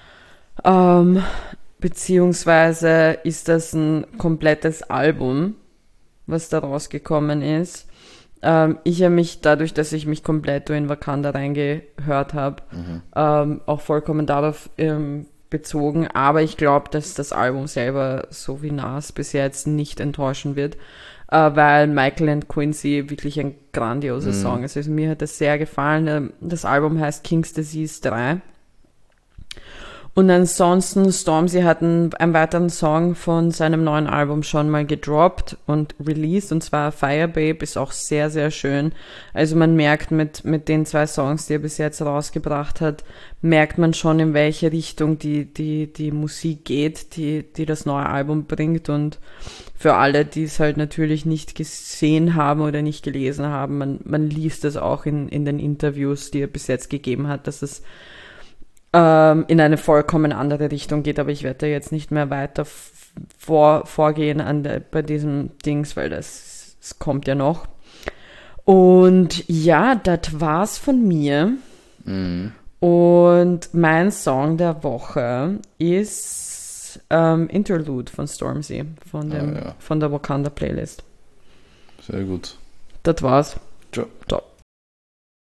Beziehungsweise ist das ein komplettes Album, was da rausgekommen ist. Ich habe mich dadurch, dass ich mich komplett in Wakanda reingehört habe, auch vollkommen darauf bezogen. Aber ich glaube, dass das Album selber, so wie Nas bis jetzt, nicht enttäuschen wird, weil Michael and Quincy wirklich ein grandioser Song ist. Also mir hat das sehr gefallen. Das Album heißt King's Disease 3. Und ansonsten, Stormzy hat einen weiteren Song von seinem neuen Album schon mal gedroppt und released, und zwar Fire Babe, ist auch sehr, sehr schön. Also man merkt mit den 2 Songs, die er bis jetzt rausgebracht hat, merkt man schon, in welche Richtung die Musik geht, die das neue Album bringt. Und für alle, die es halt natürlich nicht gesehen haben oder nicht gelesen haben, man liest es auch in den Interviews, die er bis jetzt gegeben hat, dass es in eine vollkommen andere Richtung geht, aber ich werde da jetzt nicht mehr weiter vorgehen bei diesem Dings, weil das kommt ja noch. Und ja, das war's von mir. Und mein Song der Woche ist Interlude von Stormzy, von der Wakanda Playlist. Sehr gut. Das war's. Ciao. Ciao.